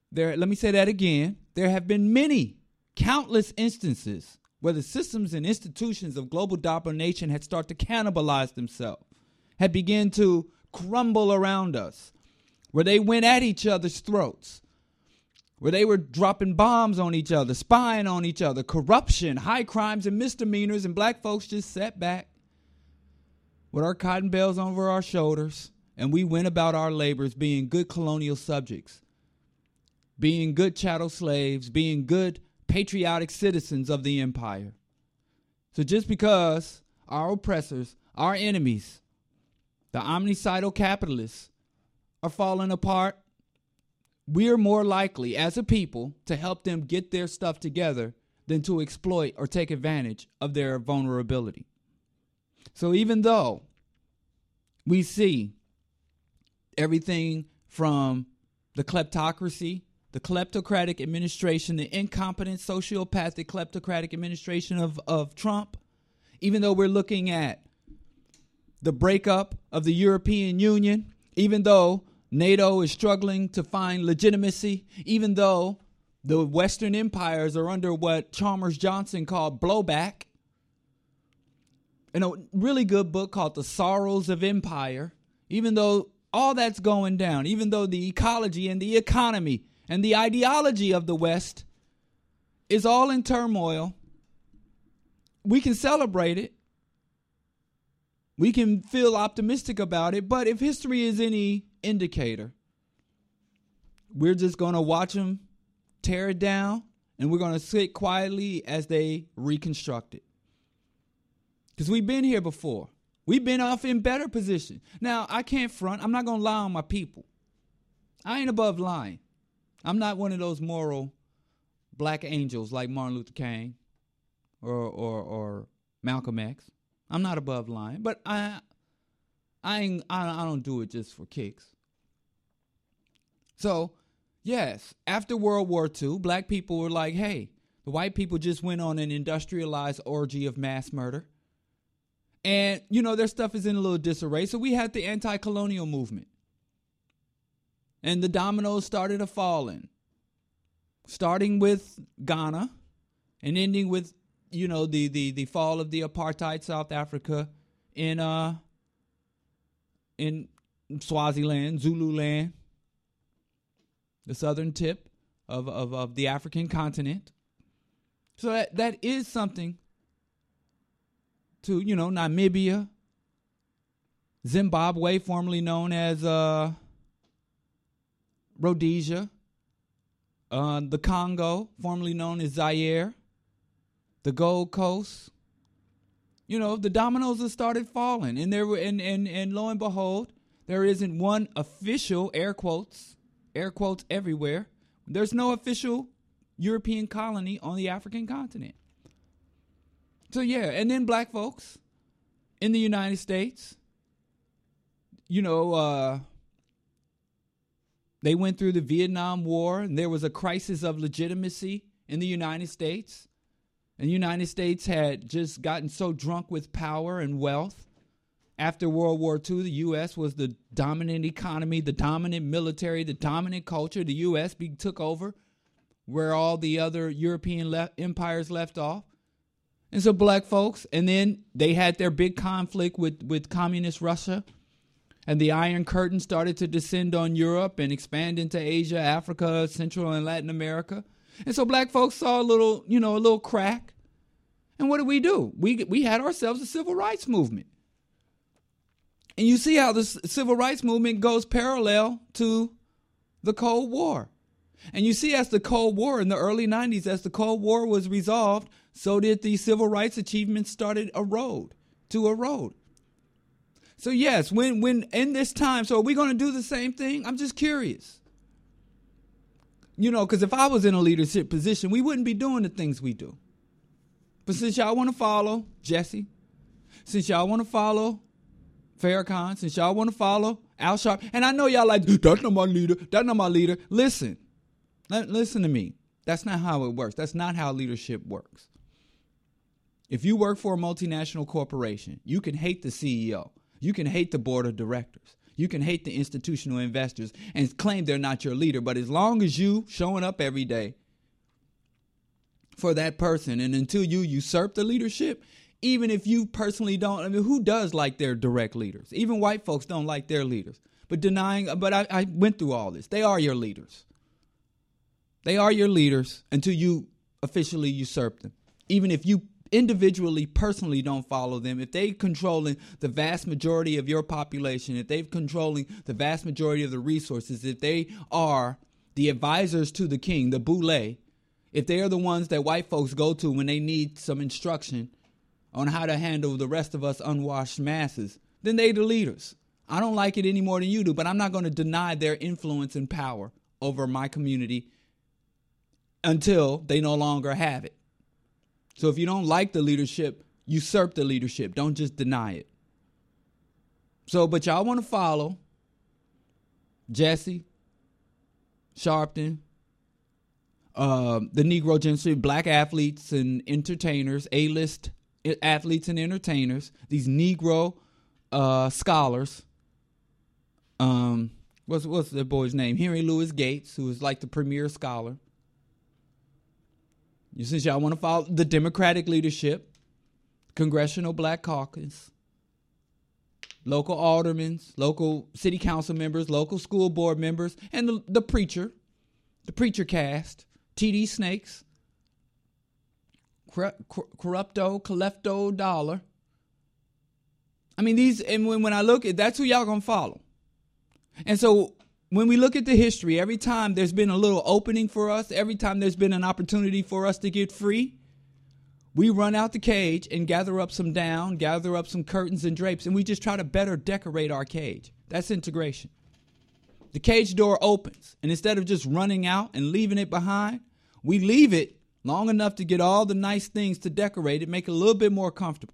Let me say that again. There have been many, countless instances where the systems and institutions of global domination had started to cannibalize themselves, had begun to crumble around us, where they went at each other's throats, where they were dropping bombs on each other, spying on each other, corruption, high crimes and misdemeanors, and black folks just sat back with our cotton bells over our shoulders, and we went about our labors being good colonial subjects, being good chattel slaves, being good patriotic citizens of the empire. So just because our oppressors, our enemies, the omnicidal capitalists are falling apart, we are more likely as a people to help them get their stuff together than to exploit or take advantage of their vulnerability. So even though we see everything from the kleptocracy, the kleptocratic administration, the incompetent sociopathic kleptocratic administration of Trump, even though we're looking at the breakup of the European Union, even though NATO is struggling to find legitimacy, even though the Western empires are under what Chalmers Johnson called blowback, in a really good book called The Sorrows of Empire, even though all that's going down, even though the ecology and the economy and the ideology of the West is all in turmoil, we can celebrate it. We can feel optimistic about it. But if history is any indicator, we're just going to watch them tear it down, and we're going to sit quietly as they reconstruct it. Because we've been here before. We've been off in better position. Now, I can't front. I'm not going to lie on my people. I ain't above lying. I'm not one of those moral black angels like Martin Luther King or Malcolm X. I'm not above lying, but I don't do it just for kicks. So, yes, after World War II, black people were like, hey, the white people just went on an industrialized orgy of mass murder. And, you know, their stuff is in a little disarray. So we had the anti-colonial movement. And the dominoes started falling, starting with Ghana and ending with, you know, the fall of the apartheid South Africa in Swaziland, Zululand, the southern tip of the African continent. So that is something to, you know, Namibia, Zimbabwe, formerly known as Rhodesia, the Congo, formerly known as Zaire, the Gold Coast. You know, the dominoes have started falling, and there were, and lo and behold, there isn't one official air quotes everywhere. There's no official European colony on the African continent. So yeah, and then black folks in the United States, you know, they went through the Vietnam War, and there was a crisis of legitimacy in the United States. And the United States had just gotten so drunk with power and wealth. After World War II, the U.S. was the dominant economy, the dominant military, the dominant culture. The U.S. took over where all the other European empires left off. And so black folks, and then they had their big conflict with communist Russia. And the Iron Curtain started to descend on Europe and expand into Asia, Africa, Central and Latin America. And so black folks saw a little crack. And what do? We had ourselves a civil rights movement. And you see how the civil rights movement goes parallel to the Cold War. And you see as the Cold War in the early 90s, as the Cold War was resolved, so did the civil rights achievements started to erode. So yes, when in this time, so are we going to do the same thing? I'm just curious. You know, because if I was in a leadership position, we wouldn't be doing the things we do. But since y'all want to follow Jesse, since y'all want to follow Farrakhan, since y'all want to follow Al Sharpton, and I know y'all like, that's not my leader. Listen to me. That's not how it works. That's not how leadership works. If you work for a multinational corporation, you can hate the CEO. You can hate the board of directors. You can hate the institutional investors and claim they're not your leader. But as long as you showing up every day for that person, and until you usurp the leadership, even if you personally don't, I mean, who does like their direct leaders? Even white folks don't like their leaders. But I went through all this. They are your leaders. They are your leaders until you officially usurp them. Even if you individually, personally don't follow them, if they controlling the vast majority of your population, if they're controlling the vast majority of the resources, if they are the advisors to the king, the boule, if they are the ones that white folks go to when they need some instruction on how to handle the rest of us unwashed masses, then they the leaders. I don't like it any more than you do, but I'm not going to deny their influence and power over my community until they no longer have it. So if you don't like the leadership, usurp the leadership. Don't just deny it. So, but y'all want to follow Jesse Sharpton, the Negro Gentry, black athletes and entertainers, A-list athletes and entertainers, these Negro scholars. What's the boy's name? Henry Louis Gates, who is like the premier scholar. Since y'all want to follow the Democratic leadership, Congressional Black Caucus, local aldermen, local city council members, local school board members, and the preacher cast, TD Snakes, Corrupto Dollar. I mean, when I look at, that's who y'all gonna follow. And so when we look at the history, every time there's been a little opening for us, every time there's been an opportunity for us to get free, we run out the cage and gather up some down, gather up some curtains and drapes, and we just try to better decorate our cage. That's integration. The cage door opens, and instead of just running out and leaving it behind, we leave it long enough to get all the nice things to decorate it, make it a little bit more comfortable.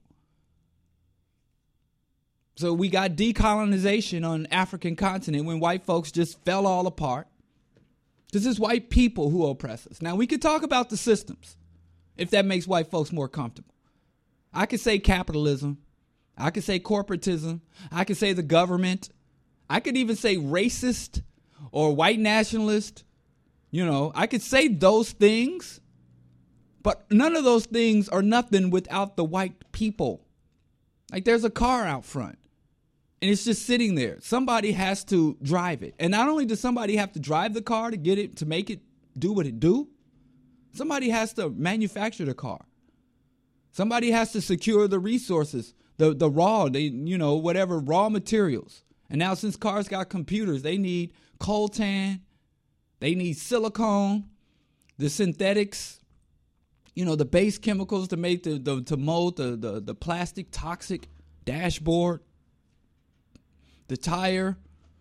So we got decolonization on the African continent when white folks just fell all apart. This is white people who oppress us. Now, we could talk about the systems, if that makes white folks more comfortable. I could say capitalism. I could say corporatism. I could say the government. I could even say racist or white nationalist. You know, I could say those things, but none of those things are nothing without the white people. Like, there's a car out front, and it's just sitting there. Somebody has to drive it. And not only does somebody have to drive the car to get it, to make it do what it do, somebody has to manufacture the car. Somebody has to secure the resources, the raw, whatever raw materials. And now since cars got computers, they need coltan, they need silicone, the synthetics, the base chemicals to make to mold the plastic toxic dashboard, the tire,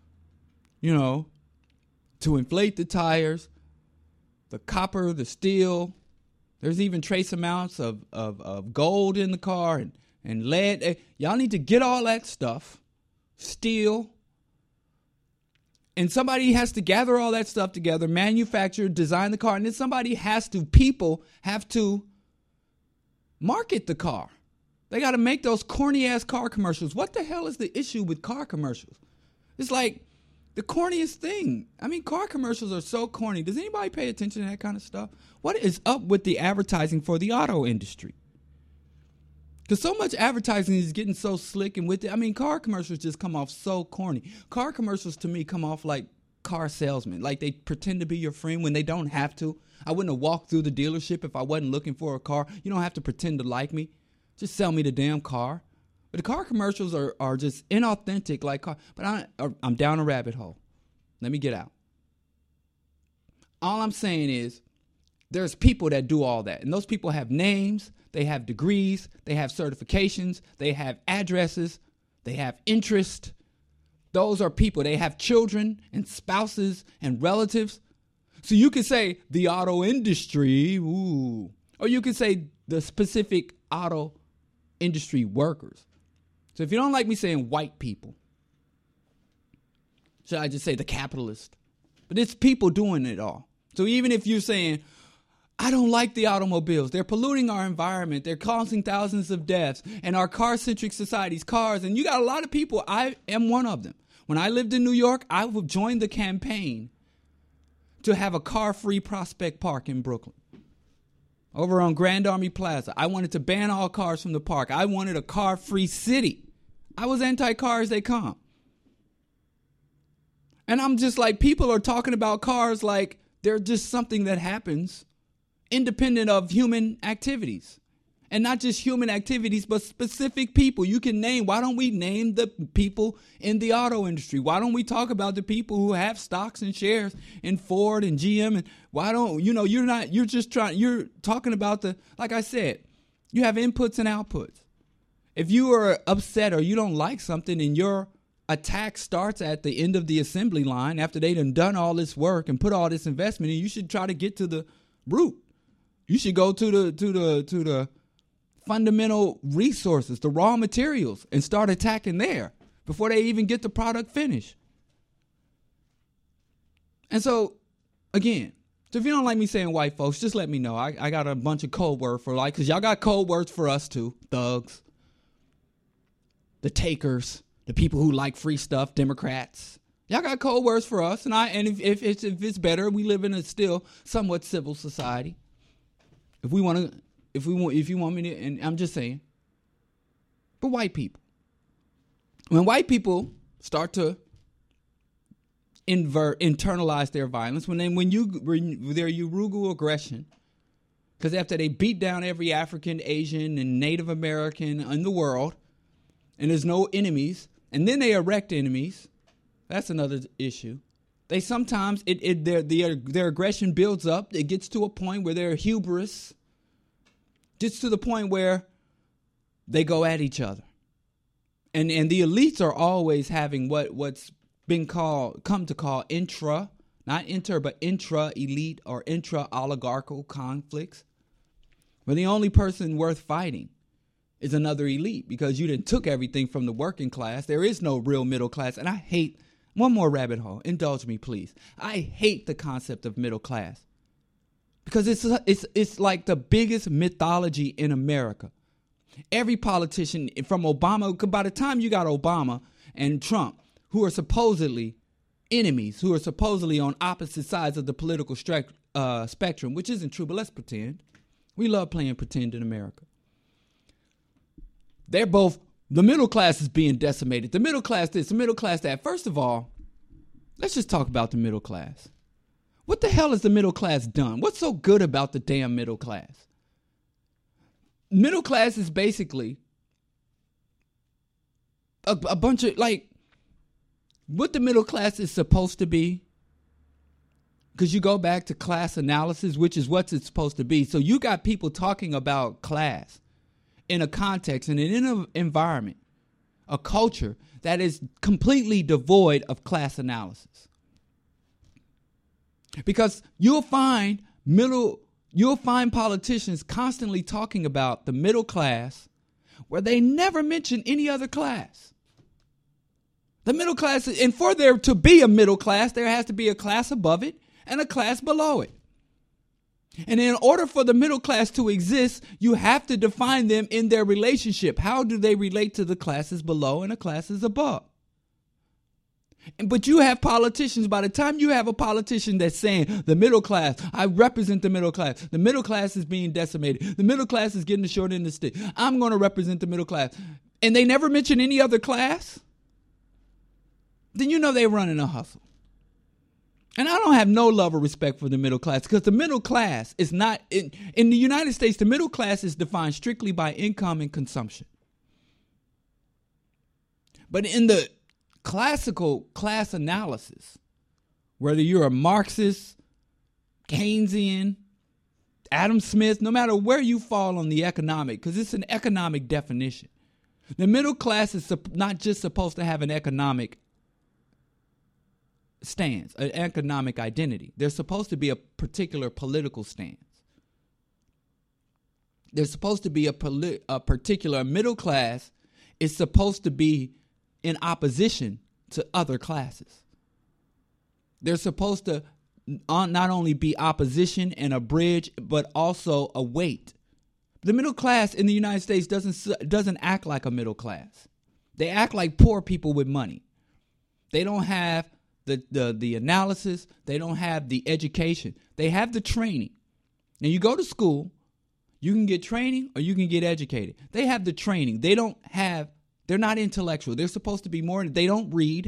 to inflate the tires, the copper, the steel. There's even trace amounts of gold in the car and lead. Y'all need to get all that stuff, steel. And somebody has to gather all that stuff together, manufacture, design the car. And then people have to market the car. They got to make those corny ass car commercials. What the hell is the issue with car commercials? It's like the corniest thing. I mean, car commercials are so corny. Does anybody pay attention to that kind of stuff? What is up with the advertising for the auto industry? Because so much advertising is getting so slick and with it. I mean, car commercials just come off so corny. Car commercials to me come off like car salesmen. Like they pretend to be your friend when they don't have to. I wouldn't have walked through the dealership if I wasn't looking for a car. You don't have to pretend to like me. Just sell me the damn car. But the car commercials are just inauthentic like car. But I'm down a rabbit hole. Let me get out. All I'm saying is there's people that do all that. And those people have names. They have degrees, they have certifications, they have addresses, they have interest. Those are people. They have children and spouses and relatives. So you could say the auto industry, ooh, or you could say the specific auto industry workers. So if you don't like me saying white people, should I just say the capitalist? But it's people doing it all. So even if you're saying, I don't like the automobiles. They're polluting our environment. They're causing thousands of deaths. And our car-centric society's cars. And you got a lot of people, I am one of them. When I lived in New York, I would join the campaign to have a car-free Prospect Park in Brooklyn. Over on Grand Army Plaza. I wanted to ban all cars from the park. I wanted a car-free city. I was anti-car as they come. And I'm just like, people are talking about cars like they're just something that happens independent of human activities. And not just human activities, but specific people. You can name, why don't we name the people in the auto industry? Why don't we talk about the people who have stocks and shares in Ford and GM? And why don't, you're talking about like I said, you have inputs and outputs. If you are upset or you don't like something and your attack starts at the end of the assembly line after they done all this work and put all this investment in, you should try to get to the root. You should go to the fundamental resources, the raw materials, and start attacking there before they even get the product finished. And so, again, if you don't like me saying white folks, just let me know. I got a bunch of code words for because y'all got code words for us too. Thugs, the takers, the people who like free stuff, Democrats. Y'all got code words for us, and if it's better, we live in a still somewhat civil society. If you want me to, and I'm just saying, but white people, when white people start to internalize their violence, when their Urugu aggression, because after they beat down every African, Asian, and Native American in the world, and there's no enemies, and then they erect enemies, that's another issue. They sometimes their aggression builds up. It gets to a point where their hubris gets to the point where they go at each other, and the elites are always having what's been come to call not inter, but intra-elite or intra-oligarchical conflicts, where the only person worth fighting is another elite because you done took everything from the working class. There is no real middle class, and I hate. One more rabbit hole. Indulge me, please. I hate the concept of middle class because it's like the biggest mythology in America. Every politician from Obama, by the time you got Obama and Trump, who are supposedly enemies, who are supposedly on opposite sides of the political spectrum, which isn't true, but let's pretend. We love playing pretend in America. They're both. The middle class is being decimated. The middle class this, the middle class that. First of all, let's just talk about the middle class. What the hell has the middle class done? What's so good about the damn middle class? Middle class is basically a bunch of, like, what the middle class is supposed to be. Because you go back to class analysis, which is what it's supposed to be. So you got people talking about class in a context and in an environment, a culture that is completely devoid of class analysis. Because you'll find politicians constantly talking about the middle class where they never mention any other class. The middle class, and for there to be a middle class, there has to be a class above it and a class below it. And in order for the middle class to exist, you have to define them in their relationship. How do they relate to the classes below and the classes above? But you have politicians, by the time you have a politician that's saying the middle class, I represent the middle class is being decimated. The middle class is getting the short end of the stick. I'm going to represent the middle class. And they never mention any other class. Then you know they're running a hustle. And I don't have no love or respect for the middle class because the middle class is not, in the United States, the middle class is defined strictly by income and consumption. But in the classical class analysis, whether you're a Marxist, Keynesian, Adam Smith, no matter where you fall on the economic, because it's an economic definition, the middle class is not just supposed to have an economic stance, an economic identity. There's supposed to be a particular political stance. There's supposed to be a particular middle class is supposed to be in opposition to other classes. They're supposed to not only be opposition and a bridge, but also a weight. The middle class in the United States doesn't act like a middle class. They act like poor people with money. They don't have the analysis. They don't have the education. They have the training. Now, you go to school, you can get training or you can get educated. They have the training. They're not intellectual. They're supposed to be more. They don't read.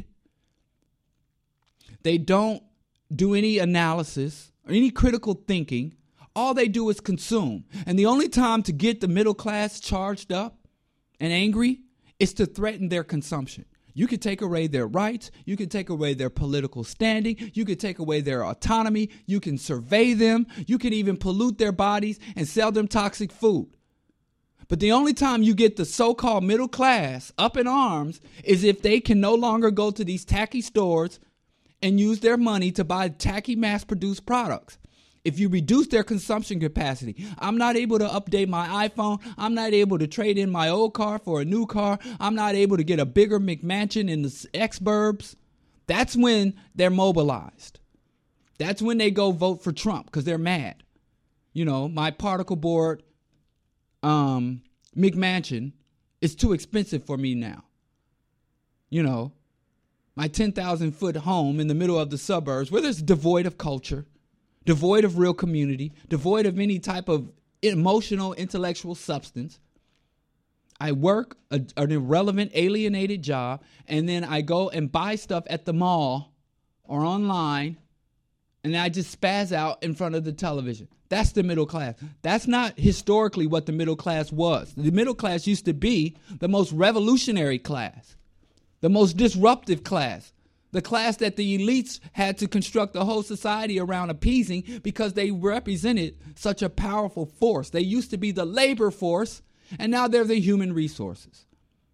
They don't do any analysis or any critical thinking. All they do is consume. And the only time to get the middle class charged up and angry is to threaten their consumption. You could take away their rights. You could take away their political standing. You could take away their autonomy. You can survey them. You can even pollute their bodies and sell them toxic food. But the only time you get the so-called middle class up in arms is if they can no longer go to these tacky stores and use their money to buy tacky mass-produced products. If you reduce their consumption capacity, I'm not able to update my iPhone. I'm not able to trade in my old car for a new car. I'm not able to get a bigger McMansion in the X-burbs. That's when they're mobilized. That's when they go vote for Trump because they're mad. You know, my particle board McMansion is too expensive for me now. You know, my 10,000 foot home in the middle of the suburbs where there's devoid of culture, devoid of real community, devoid of any type of emotional, intellectual substance. I work an irrelevant, alienated job, and then I go and buy stuff at the mall or online, and I just spaz out in front of the television. That's the middle class. That's not historically what the middle class was. The middle class used to be the most revolutionary class, the most disruptive class, the class that the elites had to construct the whole society around appeasing because they represented such a powerful force. They used to be the labor force, and now they're the human resources.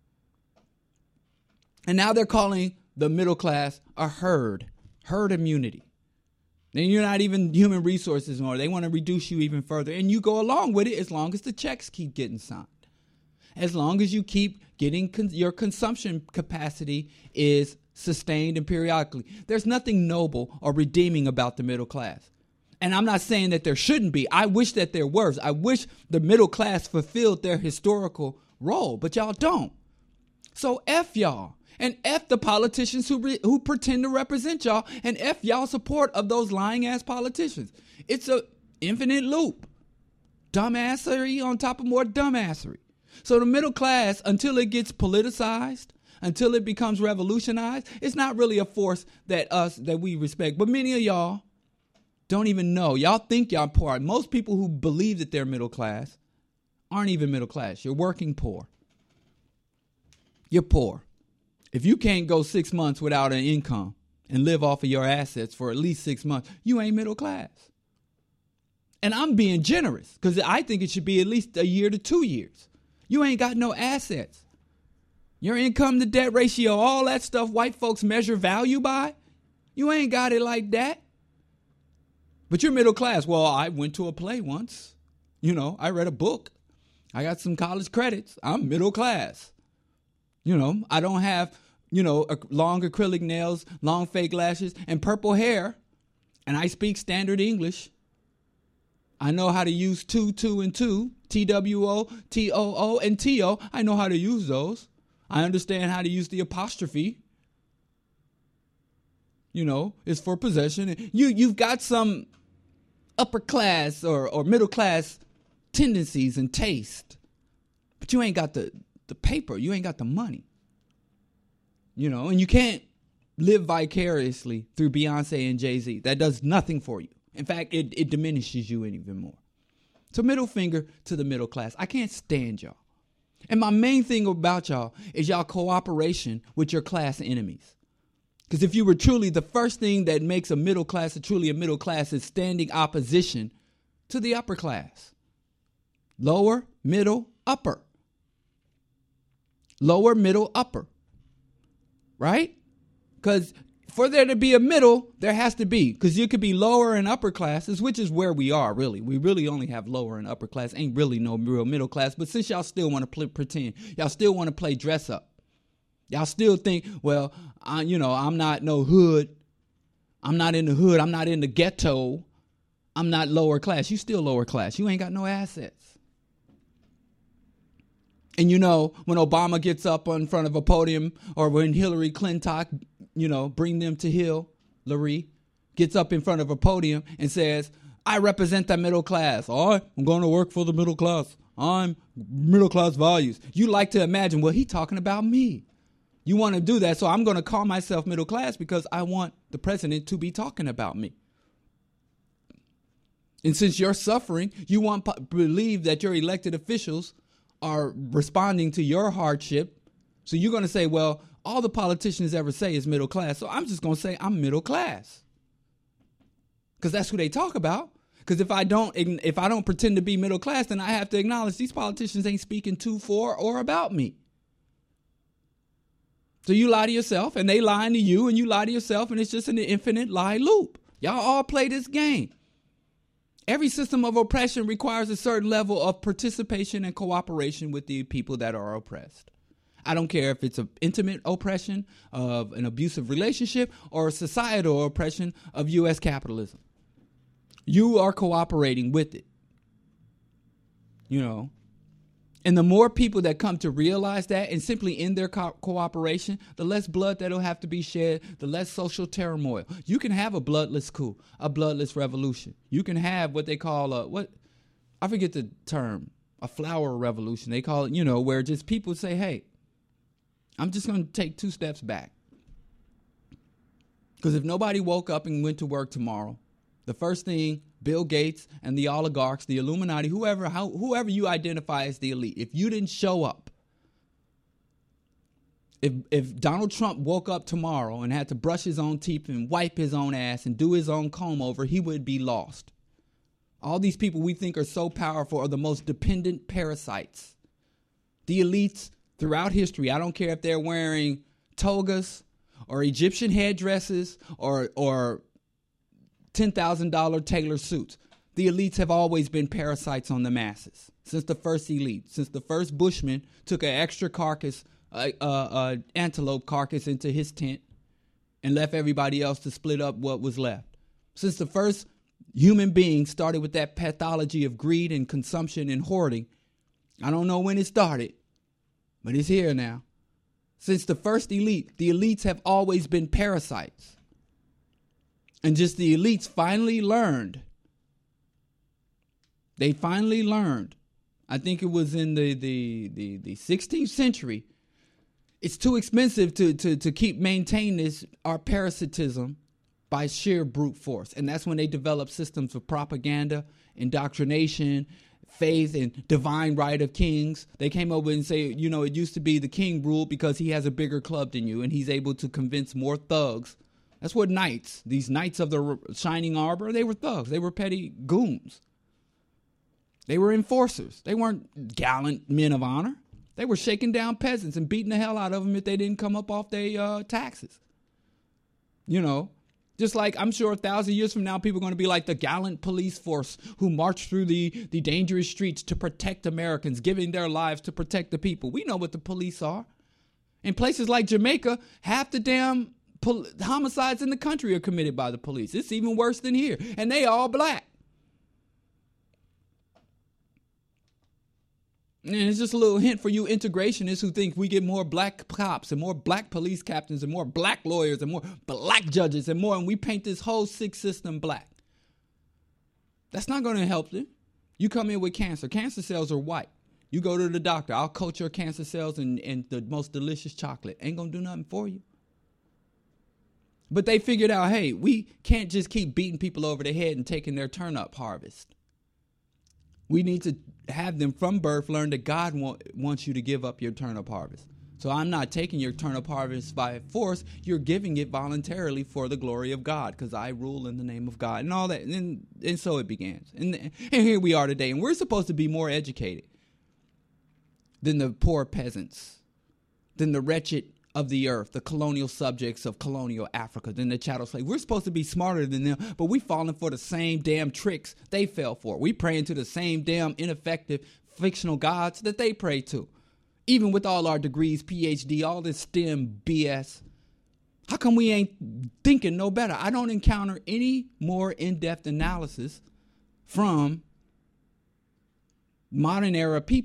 And now they're calling the middle class a herd immunity. Then you're not even human resources anymore. They want to reduce you even further. And you go along with it as long as the checks keep getting signed. As long as you keep getting your consumption capacity is sustained and periodically. There's nothing noble or redeeming about the middle class. And I'm not saying that there shouldn't be. I wish that there was. I wish the middle class fulfilled their historical role, but y'all don't. So F y'all. And F the politicians who pretend to represent y'all, and F y'all support of those lying ass politicians. It's a infinite loop. Dumbassery on top of more dumbassery. So the middle class, until it gets politicized, until it becomes revolutionized, it's not really a force that we respect. But many of y'all don't even know. Y'all think y'all poor. Most people who believe that they're middle class aren't even middle class. You're working poor. You're poor. If you can't go 6 months without an income and live off of your assets for at least 6 months, you ain't middle class. And I'm being generous because I think it should be at least a year to 2 years. You ain't got no assets. Your income to debt ratio, all that stuff white folks measure value by, you ain't got it like that. But you're middle class. Well, I went to a play once. You know, I read a book. I got some college credits. I'm middle class. You know, I don't have, long acrylic nails, long fake lashes, and purple hair. And I speak standard English. I know how to use two, and two, TWO, TOO, and TO. I know how to use those. I understand how to use the apostrophe. It's for possession. You've got some upper class or middle class tendencies and taste. But you ain't got the paper, you ain't got the money, and you can't live vicariously through Beyonce and Jay-Z. That does nothing for you. In fact, it diminishes you even more. So middle finger to the middle class. I can't stand y'all. And my main thing about y'all is y'all cooperation with your class enemies. Because if you were truly, the first thing that makes a middle class truly a middle class is standing opposition to the upper class. Lower, middle, upper. Lower, middle, upper. Right? Because for there to be a middle, there has to be. Because you could be lower and upper classes, which is where we are, really. We really only have lower and upper class. Ain't really no real middle class. But since y'all still want to pretend, y'all still want to play dress up. Y'all still think, well, I'm not no hood. I'm not in the hood. I'm not in the ghetto. I'm not lower class. You still lower class. You ain't got no assets. And when Obama gets up in front of a podium, or when Hillary Clinton, bring them to Hillary, gets up in front of a podium and says, I represent the middle class. I'm going to work for the middle class. I'm middle class values. You like to imagine, well, he's talking about me. You want to do that, so I'm going to call myself middle class because I want the president to be talking about me. And since you're suffering, you want to believe that your elected officials are responding to your hardship. So you're going to say, well, all the politicians ever say is middle class. So I'm just going to say I'm middle class. Because that's who they talk about. Because if I don't pretend to be middle class, then I have to acknowledge these politicians ain't speaking to, for, or about me. So you lie to yourself, and they lying to you, and you lie to yourself, and it's just an infinite lie loop. Y'all all play this game. Every system of oppression requires a certain level of participation and cooperation with the people that are oppressed. I don't care if it's an intimate oppression of an abusive relationship or a societal oppression of U.S. capitalism. You are cooperating with it. And the more people that come to realize that and simply end their cooperation, the less blood that'll have to be shed, the less social turmoil. You can have a bloodless coup, a bloodless revolution. You can have what they call I forget the term, a flower revolution. They call it, where just people say, hey, I'm just going to take 2 steps back. Because if nobody woke up and went to work tomorrow, the first thing Bill Gates and the oligarchs, the Illuminati, whoever you identify as the elite, if you didn't show up, if Donald Trump woke up tomorrow and had to brush his own teeth and wipe his own ass and do his own comb over, he would be lost. All these people we think are so powerful are the most dependent parasites. The elites throughout history, I don't care if they're wearing togas or Egyptian headdresses or $10,000 tailor suits. The elites have always been parasites on the masses. Since the first elite, since the first Bushman took an extra carcass, antelope carcass into his tent and left everybody else to split up what was left. Since the first human being started with that pathology of greed and consumption and hoarding, I don't know when it started, but it's here now. Since the first elite, the elites have always been parasites. And just the elites finally learned. They finally learned. I think it was in the 16th century. It's too expensive to keep maintaining our parasitism by sheer brute force. And that's when they developed systems of propaganda, indoctrination, faith, and divine right of kings. They came over and say, it used to be the king ruled because he has a bigger club than you and he's able to convince more thugs. That's what knights, these knights of the shining arbor, they were thugs. They were petty goons. They were enforcers. They weren't gallant men of honor. They were shaking down peasants and beating the hell out of them if they didn't come up off their taxes. Just like I'm sure 1,000 years from now, people are going to be like the gallant police force who marched through the dangerous streets to protect Americans, giving their lives to protect the people. We know what the police are. In places like Jamaica, half the damn homicides in the country are committed by the police. It's even worse than here. And they all black. And it's just a little hint for you integrationists who think we get more black cops and more black police captains and more black lawyers and more black judges and we paint this whole sick system black. That's not going to help them. You come in with cancer. Cancer cells are white. You go to the doctor. I'll coat your cancer cells in the most delicious chocolate. Ain't going to do nothing for you. But they figured out, hey, we can't just keep beating people over the head and taking their turnip harvest. We need to have them from birth learn that God wants you to give up your turnip harvest. So I'm not taking your turnip harvest by force. You're giving it voluntarily for the glory of God because I rule in the name of God and all that. And so it begins. And here we are today. And we're supposed to be more educated than the poor peasants, than the wretched of the earth, the colonial subjects of colonial Africa, than the chattel slave. We're supposed to be smarter than them, but we falling for the same damn tricks they fell for. We praying to the same damn ineffective fictional gods that they pray to. Even with all our degrees, PhD, all this STEM BS. How come we ain't thinking no better? I don't encounter any more in-depth analysis from modern era people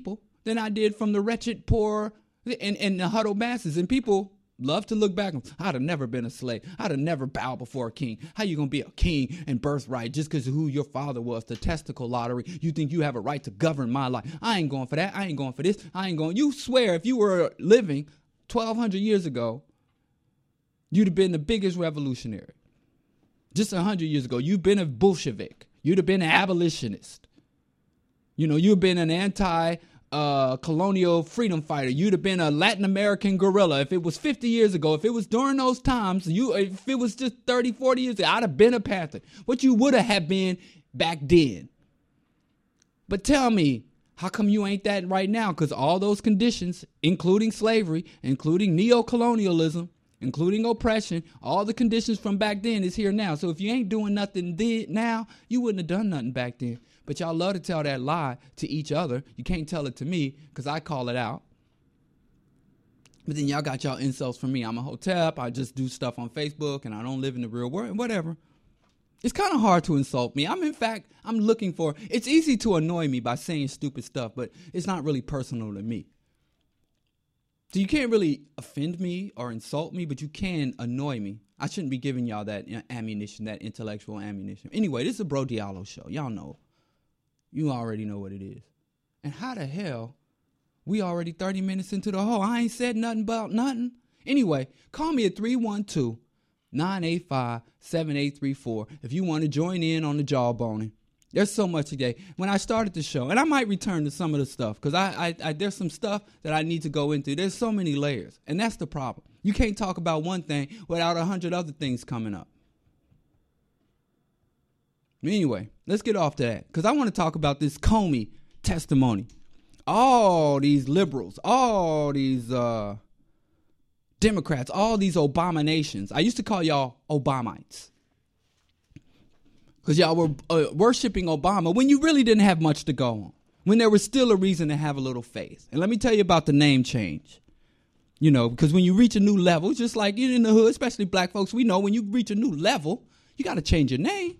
than I did from the wretched, poor, and the huddled masses. And people love to look back. I'd have never been a slave. I'd have never bowed before a king. How you going to be a king and birthright just because of who your father was, the testicle lottery? You think you have a right to govern my life? I ain't going for that. I ain't going for this. I ain't going. You swear if you were living 1,200 years ago, you'd have been the biggest revolutionary. Just 100 years ago, you've been a Bolshevik. You'd have been an abolitionist. You've been an anti-colonial freedom fighter. You'd have been a Latin American guerrilla. If it was 50 years ago, if it was during those times, if it was just 30, 40 years ago, I'd have been a Panther. What you would have been back then. But tell me, how come you ain't that right now? Because all those conditions, including slavery, including neo-colonialism, including oppression, all the conditions from back then is here now. So if you ain't doing nothing now, you wouldn't have done nothing back then. But y'all love to tell that lie to each other. You can't tell it to me because I call it out. But then y'all got y'all insults from me. I'm a hotep. I just do stuff on Facebook and I don't live in the real world. Whatever. It's kind of hard to insult me. I'm looking for, it's easy to annoy me by saying stupid stuff, but it's not really personal to me. So you can't really offend me or insult me, but you can annoy me. I shouldn't be giving y'all that ammunition, that intellectual ammunition. Anyway, this is a Bro Diallo show. Y'all know. You already know what it is. And how the hell we already 30 minutes into the whole? I ain't said nothing about nothing. Anyway, call me at 312-985-7834 if you want to join in on the jawboning. There's so much today. When I started the show, and I might return to some of the stuff because I there's some stuff that I need to go into. There's so many layers, and that's the problem. You can't talk about one thing without 100 other things coming up. Anyway, let's get off to that because I want to talk about this Comey testimony. All these liberals, all these Democrats, all these Obama-nations. I used to call y'all Obamites. Because y'all were worshiping Obama when you really didn't have much to go on. When there was still a reason to have a little faith. And let me tell you about the name change. Because when you reach a new level, just like in the hood, especially black folks, we know when you reach a new level, you got to change your name.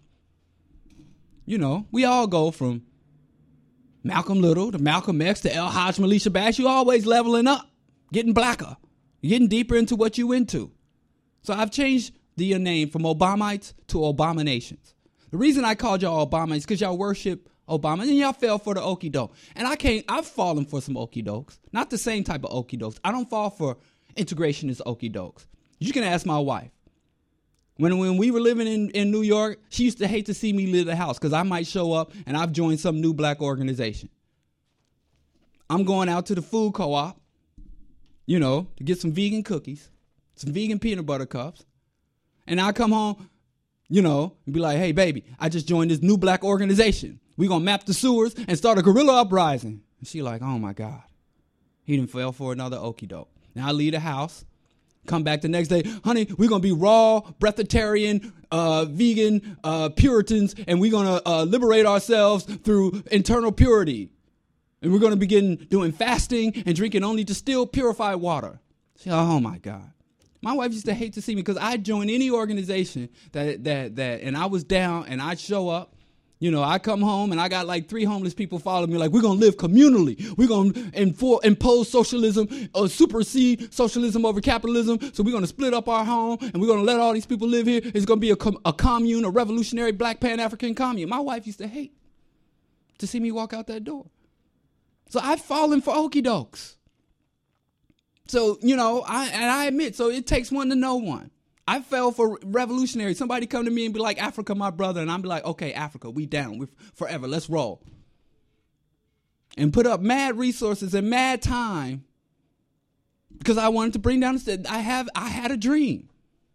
We all go from Malcolm Little to Malcolm X to El Haj Malisha Bash. You always leveling up, getting blacker, getting deeper into what you into. So I've changed the name from Obamites to Obama-nations. The reason I called y'all Obama is because y'all worship Obama and y'all fell for the okie doke. And I've fallen for some okie dokes. Not the same type of okie dokes. I don't fall for integrationist okie dokes. You can ask my wife. When we were living in New York, she used to hate to see me leave the house because I might show up and I've joined some new black organization. I'm going out to the food co-op, to get some vegan cookies, some vegan peanut butter cups. And I come home, and be like, hey, baby, I just joined this new black organization. We're going to map the sewers and start a guerrilla uprising. And she like, oh, my God. He done fell for another okie doke. Now I leave the house, come back the next day. Honey, we're going to be raw, breatharian, vegan, Puritans, and we're going to liberate ourselves through internal purity. And we're going to begin doing fasting and drinking only distilled, purified water. She like, oh, my God. My wife used to hate to see me because I'd join any organization that and I was down and I'd show up. I come home and I got like 3 homeless people following me like, we're going to live communally. We're going to impose socialism or supersede socialism over capitalism. So we're going to split up our home and we're going to let all these people live here. It's going to be a commune, a revolutionary black Pan-African commune. My wife used to hate to see me walk out that door. So I've fallen for okie dokes. So, I admit, so it takes one to know one. I fell for revolutionary. Somebody come to me and be like, Africa, my brother. And I'm be like, okay, Africa, we down. We're forever. Let's roll. And put up mad resources and mad time because I wanted to bring down the state. I had a dream,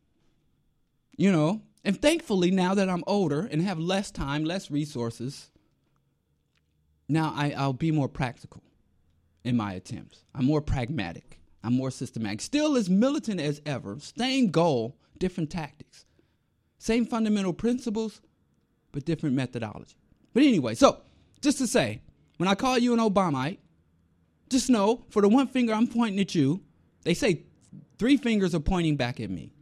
And thankfully, now that I'm older and have less time, less resources, now I'll be more practical in my attempts. I'm more pragmatic. I'm more systematic. Still as militant as ever. Same goal, different tactics. Same fundamental principles, but different methodology. But anyway, so just to say, when I call you an Obamite, just know for the one finger I'm pointing at you, they say 3 fingers are pointing back at me.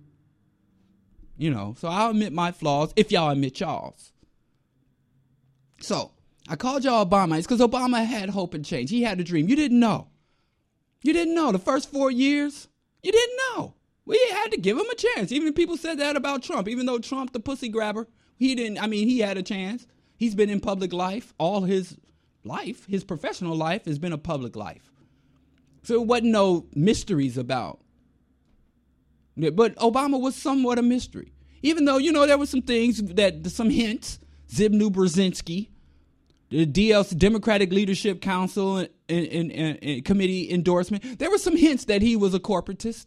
So I'll admit my flaws if y'all admit y'all's. So I called y'all Obamites because Obama had hope and change. He had a dream. You didn't know. You didn't know. The first 4 years, you didn't know. We had to give him a chance. Even people said that about Trump. Even though Trump, the pussy grabber, he didn't. I mean, he had a chance. He's been in public life all his life. His professional life has been a public life. So it wasn't no mysteries about. But Obama was somewhat a mystery. Even though, there were some things some hints. Zbigniew Brzezinski, the DLC, Democratic Leadership Council and committee endorsement. There were some hints that he was a corporatist.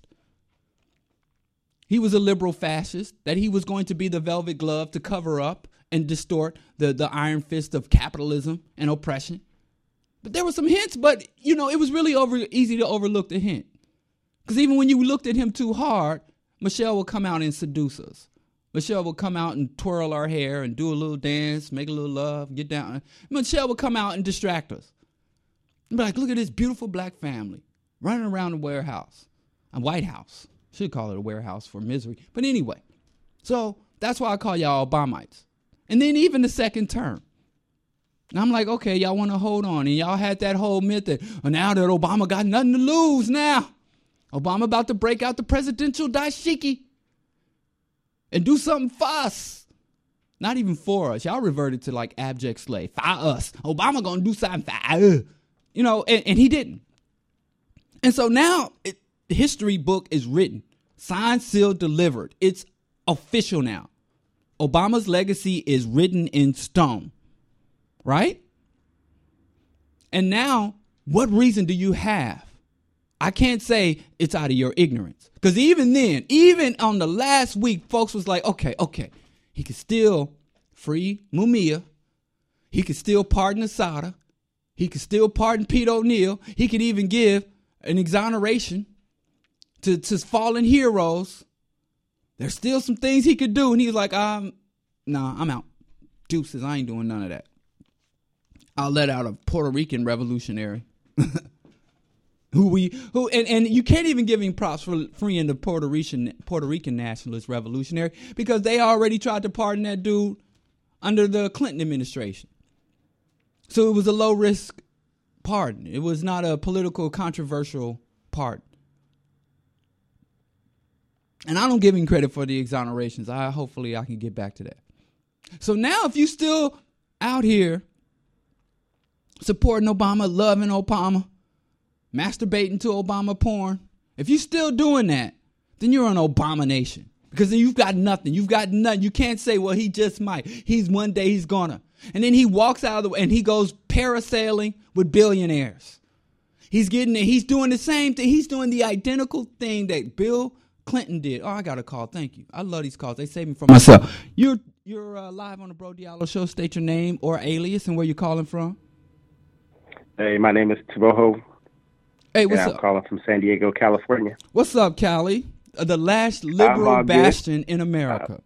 He was a liberal fascist, that he was going to be the velvet glove to cover up and distort the iron fist of capitalism and oppression. But there were some hints, but, it was really easy to overlook the hint. Because even when you looked at him too hard, Michelle would come out and seduce us. Michelle would come out and twirl our hair and do a little dance, make a little love, get down. Michelle would come out and distract us. And be like, look at this beautiful black family running around the warehouse. A White House. Should call it a warehouse for misery. But anyway, so that's why I call y'all Obamites. And then even the second term. And I'm like, okay, y'all want to hold on. And y'all had that whole myth that now that Obama got nothing to lose now. Obama about to break out the presidential dashiki and do something for us. Not even for us. Y'all reverted to like abject slave. For us. Obama gonna do something for us. And he didn't. And so now the history book is written. Signed, sealed, delivered. It's official now. Obama's legacy is written in stone. Right? And now, what reason do you have? I can't say it's out of your ignorance. Because even then, even on the last week, folks was like, okay, he could still free Mumia. He could still pardon Assata. He could still pardon Pete O'Neill. He could even give an exoneration to fallen heroes. There's still some things he could do. And he was like, I'm out. Deuces, I ain't doing none of that. I'll let out a Puerto Rican revolutionary. Who you can't even give him props for freeing the Puerto Rican nationalist revolutionary because they already tried to pardon that dude under the Clinton administration. So it was a low risk pardon. It was not a political controversial pardon. And I don't give him credit for the exonerations. Hopefully I can get back to that. So now if you still out here supporting Obama, loving Obama, masturbating to Obama porn, if you're still doing that, then you're an abomination. Because then you've got nothing. You've got nothing. You can't say, well, he just might. One day he's gonna. And then he walks out of the way and he goes parasailing with billionaires. He's doing the same thing. He's doing the identical thing that Bill Clinton did. Oh, I got a call. Thank you. I love these calls. They save me from myself. You're live on the Bro Diallo Show. State your name or alias and where you're calling from. Hey, my name is Tiboho. Hey, what's up? I'm calling from San Diego, California. What's up, Cali? The last liberal bastion in America.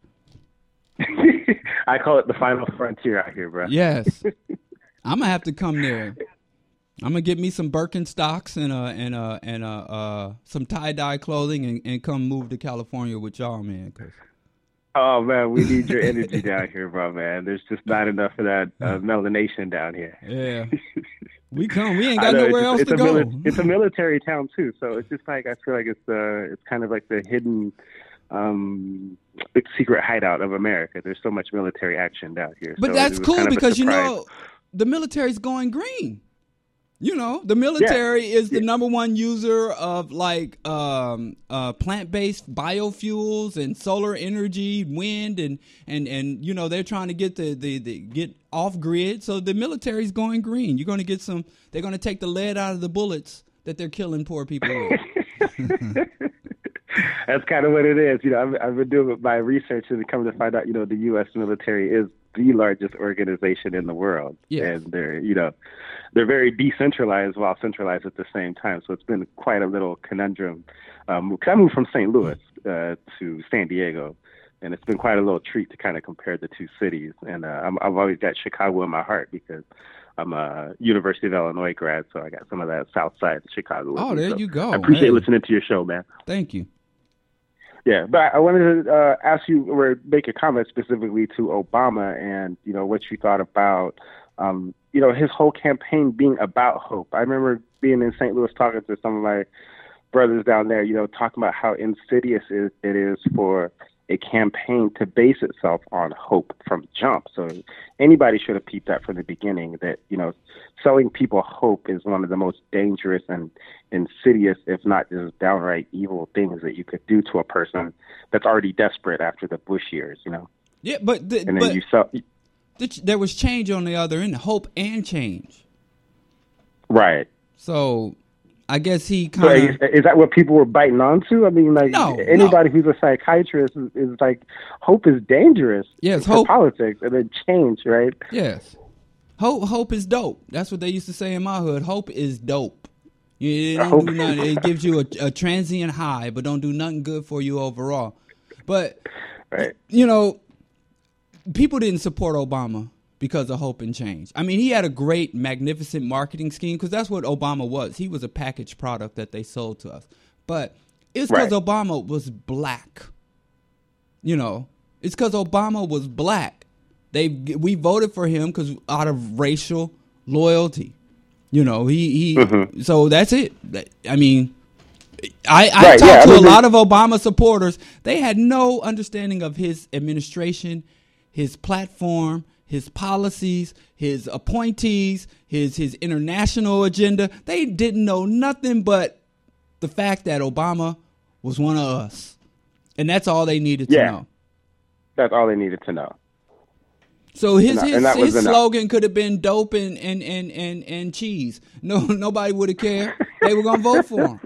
I call it the final frontier out here, bro. Yes. I'm gonna have to come there. I'm gonna get me some Birkenstocks and some tie-dye clothing and come move to California with y'all, man. Oh man, we need your energy down here, bro, man. There's just not enough of that melanation down here. Yeah. We ain't got nowhere else to go. It's a military town too, so it's just like I feel like it's kind of like the hidden secret hideout of America. There's so much military action down here. But so that's cool kind of because the military's going green. The military is the number one user of like plant-based biofuels and solar energy, wind, and they're trying to get get off grid. So the military's going green. You're going to get they're going to take the lead out of the bullets that they're killing poor people with. That's kind of what it is. I've been doing my research and come to find out, the U.S. military is the largest organization in the world. Yes. And they're very decentralized while centralized at the same time. So it's been quite a little conundrum. 'Cause I moved from St. Louis to San Diego, and it's been quite a little treat to kind of compare the two cities. And I've always got Chicago in my heart because I'm a University of Illinois grad, so I got some of that South Side of Chicago. Oh, there you go. I appreciate listening to your show, man. Thank you. Yeah, but I wanted to ask you or make a comment specifically to Obama and, what you thought about his whole campaign being about hope. I remember being in St. Louis talking to some of my brothers down there, talking about how insidious it is for a campaign to base itself on hope from jump. So anybody should have peeped that from the beginning, that, selling people hope is one of the most dangerous and insidious, if not just downright evil things that you could do to a person that's already desperate after the Bush years, Yeah, but there was change on the other end, hope and change. Right. So I guess he kind of... Is that what people were biting onto? I mean, anybody who's a psychiatrist is like, hope is dangerous for politics, and then change, right? Yes. Hope is dope. That's what they used to say in my hood. Hope is dope. It don't do nothing. It gives you a transient high, but don't do nothing good for you overall. But, right. People didn't support Obama because of hope and change. I mean, he had a great, magnificent marketing scheme, because that's what Obama was. He was a packaged product that they sold to us. But it's because Obama was black. It's because Obama was black. We voted for him because out of racial loyalty. So that's it. I mean, I talked to a lot of Obama supporters. They had no understanding of his administration, his platform, his policies, his appointees, his international agenda. They didn't know nothing but the fact that Obama was one of us. And that's all they needed to know. That's all they needed to know. So his slogan could have been dope and cheese. Nobody would have cared. They were going to vote for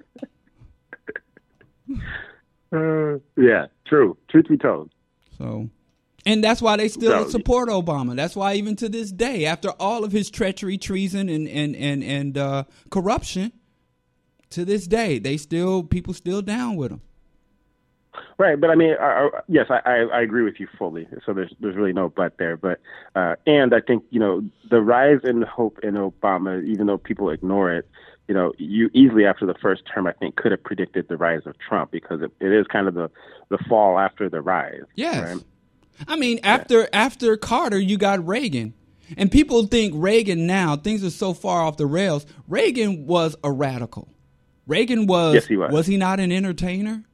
him. Yeah, true. Truth be told. So... And that's why they still support Obama. That's why even to this day, after all of his treachery, treason, and corruption, to this day, people still down with him. Right, but I mean, yes, I agree with you fully. So there's really no but there. But and I think the rise in hope in Obama, even though people ignore it, you easily after the first term, I think, could have predicted the rise of Trump, because it is kind of the fall after the rise. Yes. Right? I mean, after Carter, you got Reagan. And people think Reagan now, things are so far off the rails. Reagan was a radical. Reagan was... Yes, he was. Was he not an entertainer?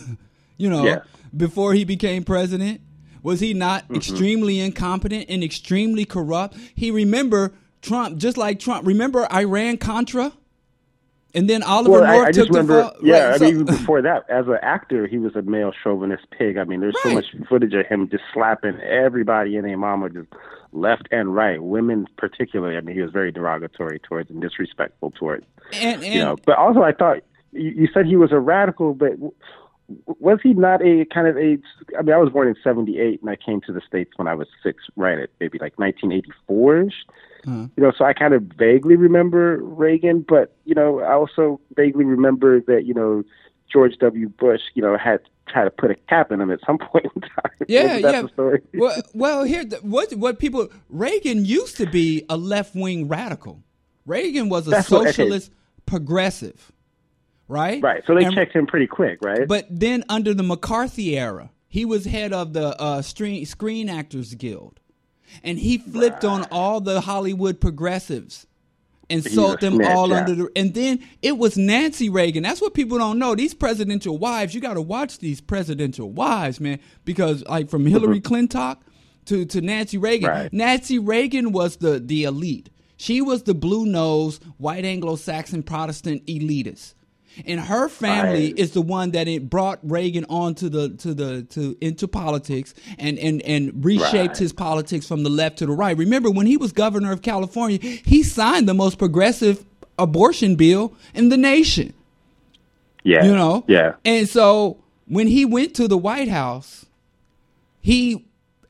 Before he became president? Was he not extremely incompetent and extremely corrupt? Remember Trump, just like Trump. Remember Iran-Contra? And then Oliver North took the fall. Yeah, right, even before that, as an actor, he was a male chauvinist pig. I mean, there's so much footage of him just slapping everybody and their mama just left and right, women particularly. I mean, he was very derogatory towards and disrespectful towards. But also, I thought you said he was a radical, but was he not a kind of a? I mean, I was born in '78, and I came to the States when I was 6, right at maybe like 1984ish. So I kind of vaguely remember Reagan, but, I also vaguely remember that, George W. Bush, had tried to put a cap in him at some point in time. Yeah. The story? Well, here, what people, Reagan used to be a left-wing radical. Reagan was a socialist progressive, right? Right. So they checked him pretty quick, right? But then under the McCarthy era, he was head of the Screen Actors Guild. And he flipped on all the Hollywood progressives and sold them all under the... And then it was Nancy Reagan. That's what people don't know. These presidential wives, you got to watch these presidential wives, man. Because like from Hillary Clinton to Nancy Reagan. Right. Nancy Reagan was the elite. She was the blue-nosed, white Anglo-Saxon Protestant elitist. And her family is the one that it brought Reagan on into politics and reshaped his politics from the left to the right. Remember, when he was governor of California, he signed the most progressive abortion bill in the nation. Yeah. Yeah. And so when he went to the White House, he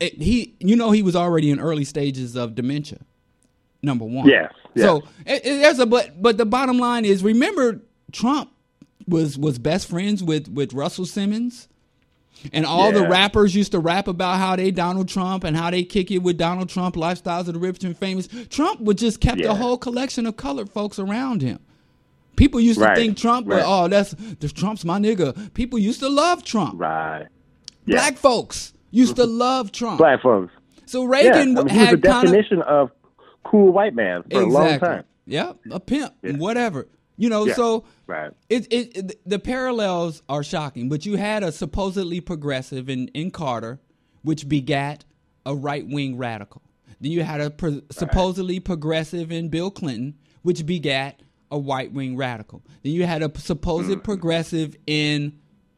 was already in early stages of dementia. Number one. Yes. So there's but the bottom line is, remember, Trump was best friends with Russell Simmons, and all the rappers used to rap about how they Donald Trump and how they kick it with Donald Trump, lifestyles of the rich and famous. Trump would just kept a whole collection of colored folks around him. People used to think Trump, Trump's my nigga. People used to love Trump. Right. Yeah. Black folks used to love Trump. Black folks. So Reagan he was the definition of cool white man for a long time. Yeah, a pimp, whatever. You know, so the parallels are shocking. But you had a supposedly progressive in Carter, which begat a right-wing radical. Then you had a supposedly progressive in Bill Clinton, which begat a right-wing radical. Then you had a supposed progressive in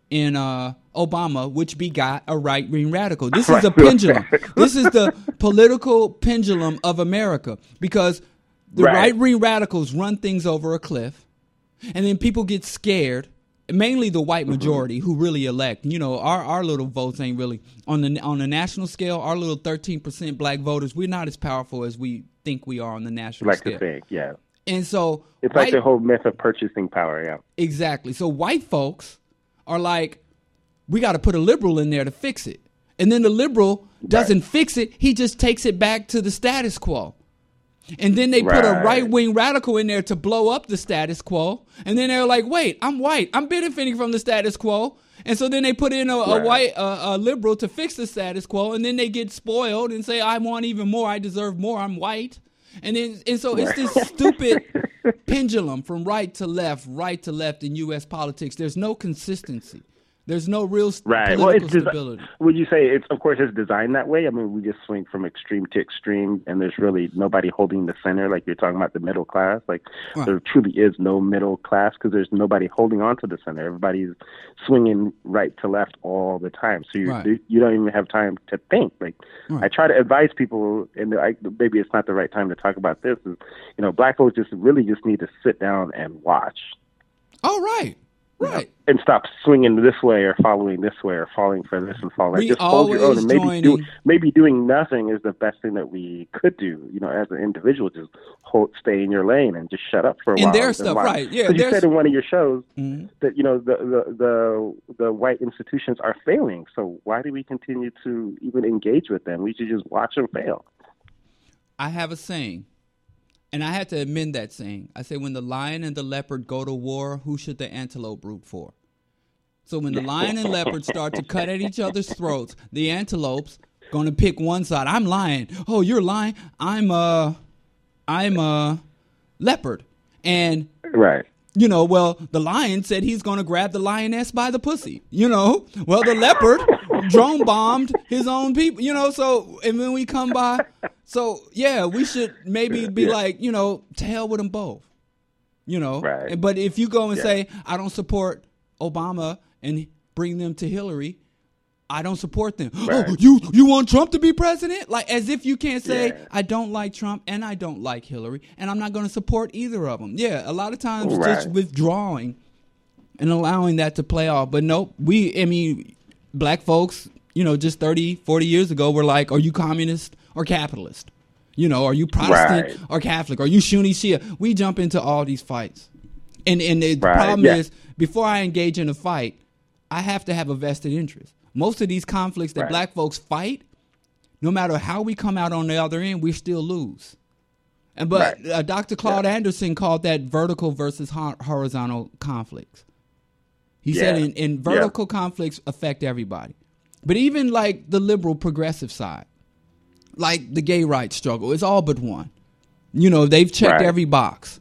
Obama, which begot a right-wing radical. This is a pendulum. This is the political pendulum of America, because the right-wing radicals run things over a cliff, and then people get scared, mainly the white majority who really elect. You know, our little votes ain't really, on the national scale, our little 13% black voters, we're not as powerful as we think we are on the national scale. To think, yeah. And so it's like the whole myth of purchasing power, yeah. Exactly. So white folks are like, we got to put a liberal in there to fix it. And then the liberal doesn't fix it. He just takes it back to the status quo. And then they put a right-wing radical in there to blow up the status quo. And then they're like, wait, I'm white. I'm benefiting from the status quo. And so then they put in a white liberal to fix the status quo. And then they get spoiled and say, I want even more. I deserve more. I'm white. And so it's this stupid pendulum from right to left in U.S. politics. There's no consistency. There's no real political stability. Would you say it's designed that way? I mean, we just swing from extreme to extreme, and there's really nobody holding the center, like you're talking about the middle class. Like there truly is no middle class because there's nobody holding on to the center. Everybody's swinging right to left all the time. So you don't even have time to think. Like I try to advise people, and maybe it's not the right time to talk about this. Is, black folks just need to sit down and watch. Oh, right. Right. And stop swinging this way or following this way or falling for this and falling. Just hold your own. And maybe doing nothing is the best thing that we could do, as an individual. Just stay in your lane and just shut up for a while. And their stuff, right. Yeah. You said in one of your shows that, the white institutions are failing. So why do we continue to even engage with them? We should just watch them fail. I have a saying. And I had to amend that saying. I say, when the lion and the leopard go to war, who should the antelope root for? So when the lion and leopard start to cut at each other's throats, the antelope's going to pick one side. I'm lion. Oh, you're lion. I'm a leopard. And the lion said he's going to grab the lioness by the pussy. Well, the leopard drone bombed his own people. So and when we come by. So, we should maybe be like, to hell with them both, Right. But if you go and say, I don't support Obama and bring them to Hillary, I don't support them. Right. Oh, you want Trump to be president? Like, as if you can't say, I don't like Trump and I don't like Hillary, and I'm not going to support either of them. Yeah, a lot of times just withdrawing and allowing that to play off. But nope, black folks, just 30, 40 years ago were like, are you communist or capitalist? Are you Protestant or Catholic? Are you Sunni Shia? We jump into all these fights. And the problem is, before I engage in a fight, I have to have a vested interest. Most of these conflicts that black folks fight, no matter how we come out on the other end, we still lose. But Dr. Claude Anderson called that vertical versus horizontal conflicts. He said in vertical conflicts affect everybody. But even like the liberal progressive side, like the gay rights struggle, it's all but one. They've checked every box.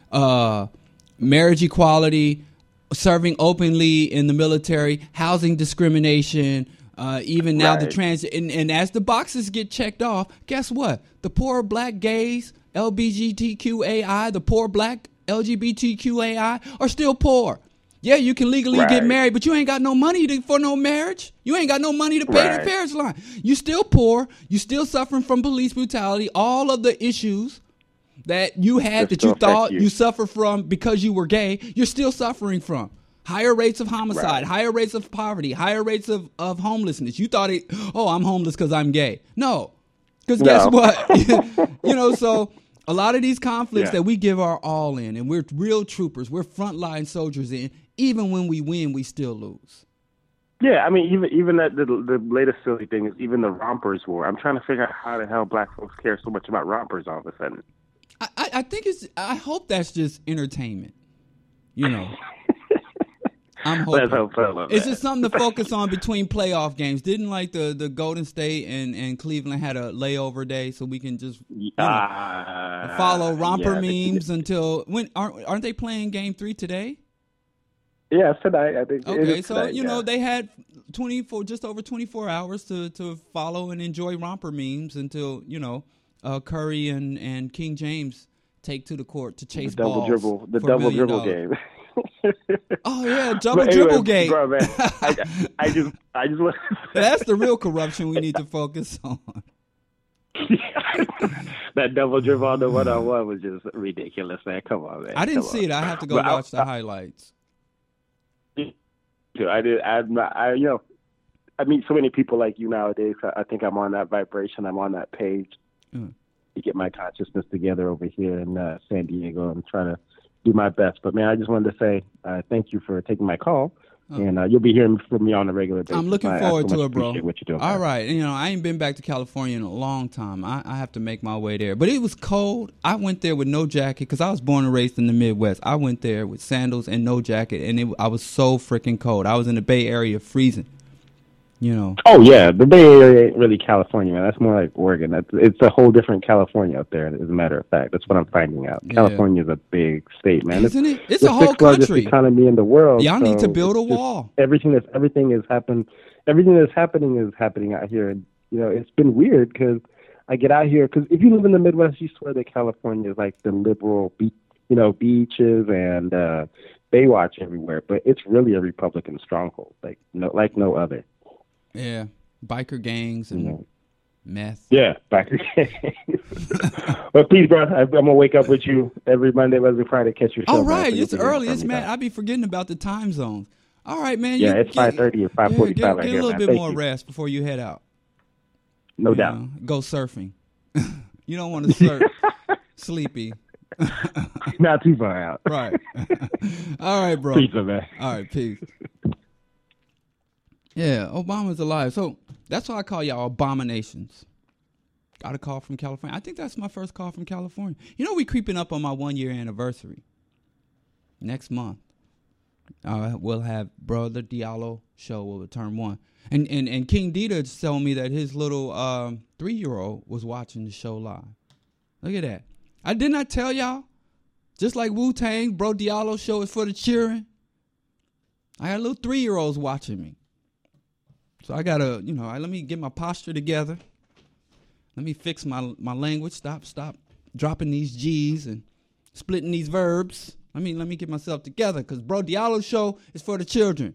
Marriage equality, serving openly in the military, housing discrimination, even now the trans. And as the boxes get checked off, guess what? The poor black gays, LGBTQAI, the poor black LGBTQAI are still poor. Yeah, you can legally get married, but you ain't got no money for no marriage. You ain't got no money to pay the marriage line. You still poor. You still suffering from police brutality. All of the issues that you had that you thought you suffered from because you were gay, you're still suffering from. Higher rates of homicide, higher rates of poverty, higher rates of homelessness. You thought, I'm homeless because I'm gay. No, because guess what? So a lot of these conflicts that we give our all in, and we're real troopers, we're frontline soldiers in, even when we win, we still lose. Yeah, I mean, even that the latest silly thing is even the rompers war. I'm trying to figure out how the hell black folks care so much about rompers all of a sudden. I think I hope that's just entertainment, I'm hoping. Let's hope so. It's just something to focus on between playoff games. Didn't like the Golden State and Cleveland had a layover day, so we can just follow romper memes until when aren't they playing Game 3 today? Yeah, it's tonight. I think. Okay, so tonight, they had just over 24 hours to follow and enjoy romper memes until Curry and King James take to the court to chase the balls. The double dribble game. Oh yeah, dribble game. Bro, man, I just That's the real corruption we need to focus on. That double dribble on the 1-on-1 was just ridiculous, man. Come on, man. I didn't see it. I have to go watch the highlights. I did. I meet so many people like you nowadays. I think I'm on that vibration. I'm on that page to get my consciousness together over here in San Diego. I'm trying to do my best. But, man, I just wanted to say thank you for taking my call. And you'll be hearing from me on a regular basis. I'm looking forward to it, bro. What you're doing. All right. I ain't been back to California in a long time. I have to make my way there. But it was cold. I went there with no jacket because I was born and raised in the Midwest. I went there with sandals and no jacket, and I was so freaking cold. I was in the Bay Area freezing. Oh, yeah. The Bay Area ain't really California, man. That's more like Oregon. It's a whole different California up there, as a matter of fact. That's what I'm finding out. Yeah. California is a big state, man. Isn't it? It's a whole country. It's the 6th largest economy in the world. Y'all need to build a wall. Everything that's happening is happening out here. And, it's been weird because I get out here, because if you live in the Midwest, you swear that California is like the liberal, beaches and Baywatch everywhere. But it's really a Republican stronghold, like no other. Yeah, biker gangs and meth. Yeah, biker gangs. But peace, bro. I'm gonna wake up with you every Monday, Wednesday, Friday. Catch your show. All right, it's early. It's man. I be forgetting about the time zones. All right, man. Yeah, it's 5:30 or 5:45. Get a little bit more rest before you head out. No doubt. Go surfing. You don't want to surf sleepy. Not too far out. Right. All right, bro. Peace, man. All right, peace. Yeah, Obama's alive. So that's why I call y'all abominations. Got a call from California. I think that's my first call from California. We creeping up on my 1-year anniversary. Next month, we'll have Brother Diallo show will turn 1. And King Dita told me that his little 3-year-old was watching the show live. Look at that. I did not tell y'all. Just like Wu-Tang, Bro Diallo show is for the children. I got little 3-year-olds watching me. So I gotta, let me get my posture together. Let me fix my language. Stop dropping these G's and splitting these verbs. Let me get myself together, because Bro Diallo show is for the children.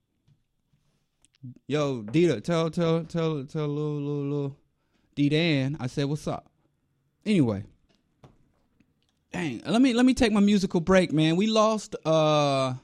Yo, Dita, tell little D-Dan I said what's up. Anyway, dang, let me take my musical break, man. We lost the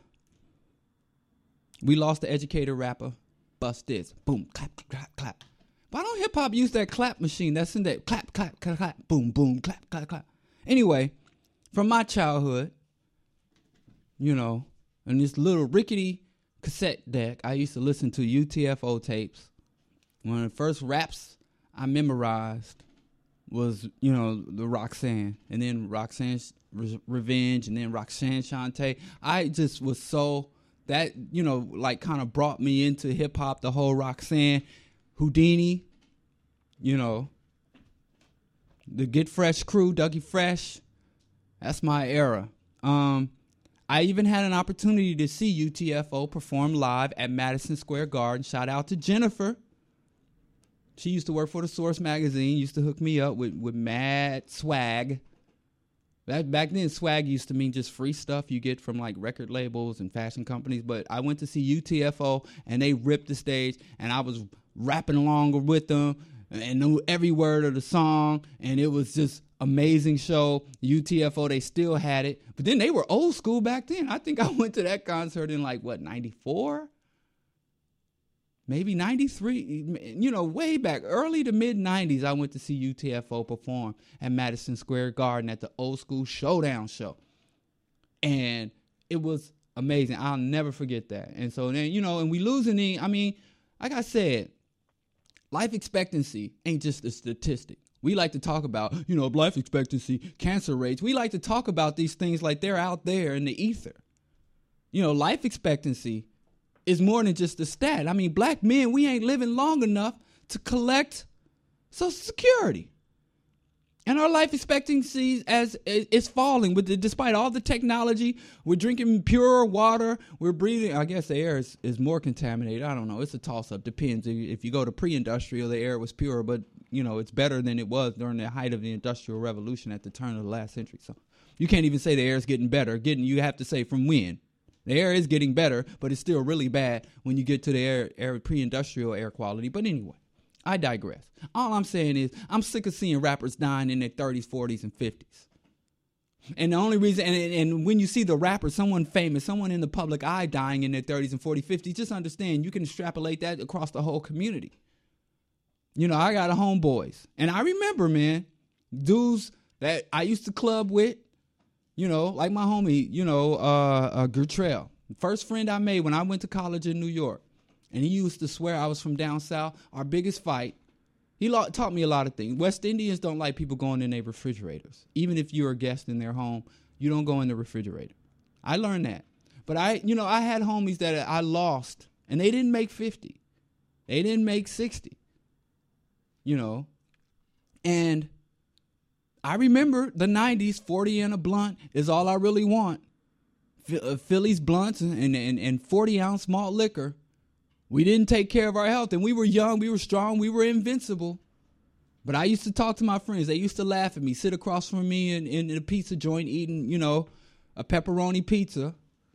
educated rapper. Bust this. Boom, clap, clap, clap. Why don't hip-hop use that clap machine that's in that clap, clap, clap, clap, boom, boom, clap, clap, clap. Anyway, from my childhood, and this little rickety cassette deck, I used to listen to UTFO tapes. One of the first raps I memorized was, the Roxanne. And then Roxanne's Revenge, and then Roxanne Shante. I just was so... That, kind of brought me into hip-hop, the whole Roxanne, Houdini, the Get Fresh crew, Dougie Fresh. That's my era. I even had an opportunity to see UTFO perform live at Madison Square Garden. Shout out to Jennifer. She used to work for the Source magazine, used to hook me up with mad swag. Back then, swag used to mean just free stuff you get from like record labels and fashion companies. But I went to see UTFO, and they ripped the stage, and I was rapping along with them and knew every word of the song, and it was just amazing show. UTFO, they still had it, but then they were old school back then. I think I went to that concert in 94? Maybe 93, way back, early to mid-90s, I went to see UTFO perform at Madison Square Garden at the Old School Showdown show. And it was amazing. I'll never forget that. And so then, and we losing like I said, life expectancy ain't just a statistic. We like to talk about, life expectancy, cancer rates. We like to talk about these things like they're out there in the ether. life expectancy is more than just a stat. I mean, black men, we ain't living long enough to collect Social Security. And our life expectancy is falling despite all the technology. We're drinking pure water. We're breathing. I guess the air is more contaminated. I don't know. It's a toss-up. Depends. If you go to pre-industrial, the air was pure, but it's better than it was during the height of the Industrial Revolution at the turn of the last century. So you can't even say the air is getting better. You have to say from when. The air is getting better, but it's still really bad when you get to the air pre-industrial air quality. But anyway, I digress. All I'm saying is I'm sick of seeing rappers dying in their 30s, 40s, and 50s. And the only reason, and when you see the rapper, someone famous, someone in the public eye dying in their 30s and 40s, 50s, just understand you can extrapolate that across the whole community. I got a homeboys. And I remember, man, dudes that I used to club with, like my homie, Gertrell. First friend I made when I went to college in New York. And he used to swear I was from down south. Our biggest fight, he taught me a lot of things. West Indians don't like people going in their refrigerators. Even if you're a guest in their home, you don't go in the refrigerator. I learned that. But I had homies that I lost, and they didn't make 50. They didn't make 60. And I remember the 90s, 40 and a blunt is all I really want. Phillies blunts and 40-ounce malt liquor. We didn't take care of our health, and we were young, we were strong, we were invincible. But I used to talk to my friends. They used to laugh at me, sit across from me in a pizza joint eating, a pepperoni pizza.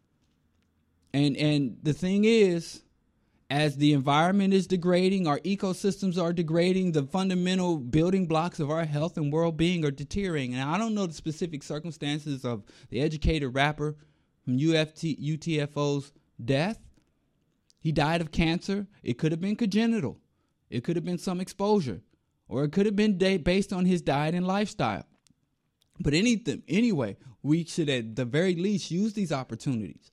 And the thing is, as the environment is degrading, our ecosystems are degrading, the fundamental building blocks of our health and well-being are deteriorating. And I don't know the specific circumstances of the educated rapper from UTFO's death. He died of cancer. It could have been congenital. It could have been some exposure. Or it could have been based on his diet and lifestyle. But anyway, we should at the very least use these opportunities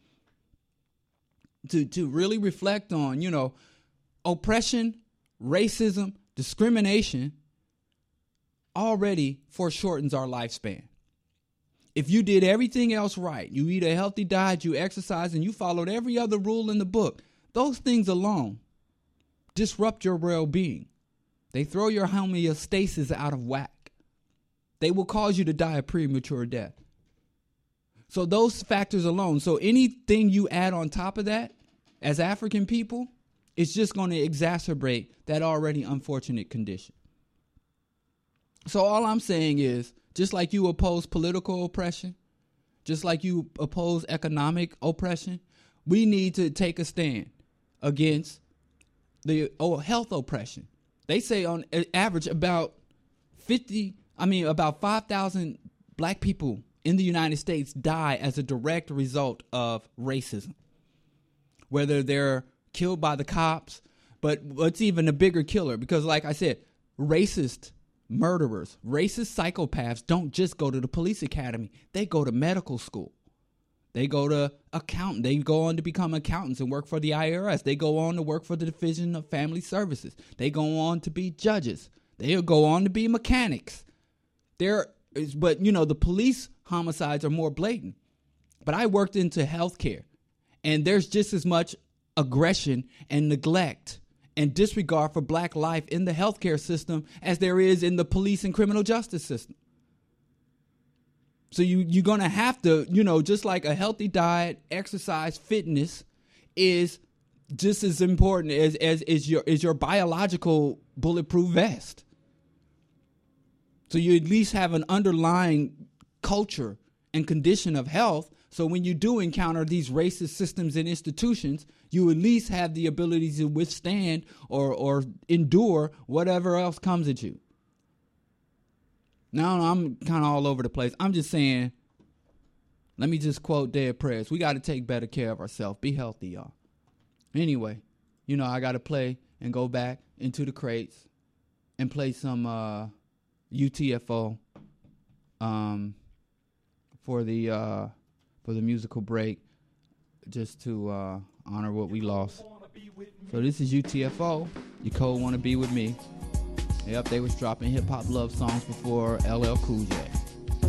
to really reflect on, oppression, racism, discrimination already foreshortens our lifespan. If you did everything else right, you eat a healthy diet, you exercise, and you followed every other rule in the book, those things alone disrupt your well-being. They throw your homeostasis out of whack. They will cause you to die a premature death. So those factors alone, so anything you add on top of that, as African people, it's just going to exacerbate that already unfortunate condition. So all I'm saying is, just like you oppose political oppression, just like you oppose economic oppression, we need to take a stand against the health oppression. They say on average about 5,000 black people in the United States die as a direct result of racism. Whether they're killed by the cops, but what's even a bigger killer, because like I said, racist murderers, racist psychopaths don't just go to the police academy. They go to medical school. They go to accountant. They go on to become accountants and work for the IRS. They go on to work for the Division of Family Services. They go on to be judges. They'll go on to be mechanics. The police homicides are more blatant. But I worked into healthcare, and there's just as much aggression and neglect and disregard for black life in the healthcare system as there is in the police and criminal justice system. So you're going to have to, just like a healthy diet, exercise, fitness is just as important as your biological bulletproof vest. So you at least have an underlying culture and condition of health. So when you do encounter these racist systems and institutions, you at least have the ability to withstand or endure whatever else comes at you. Now I'm kind of all over the place. I'm just saying, let me just quote Dead Prez. We got to take better care of ourselves. Be healthy, y'all. Anyway, I got to play and go back into the crates and play some UTFO for the musical break, just to honor what we lost. So this is UTFO. Your code wanna be with me. Yep, they was dropping hip hop love songs before LL Cool J.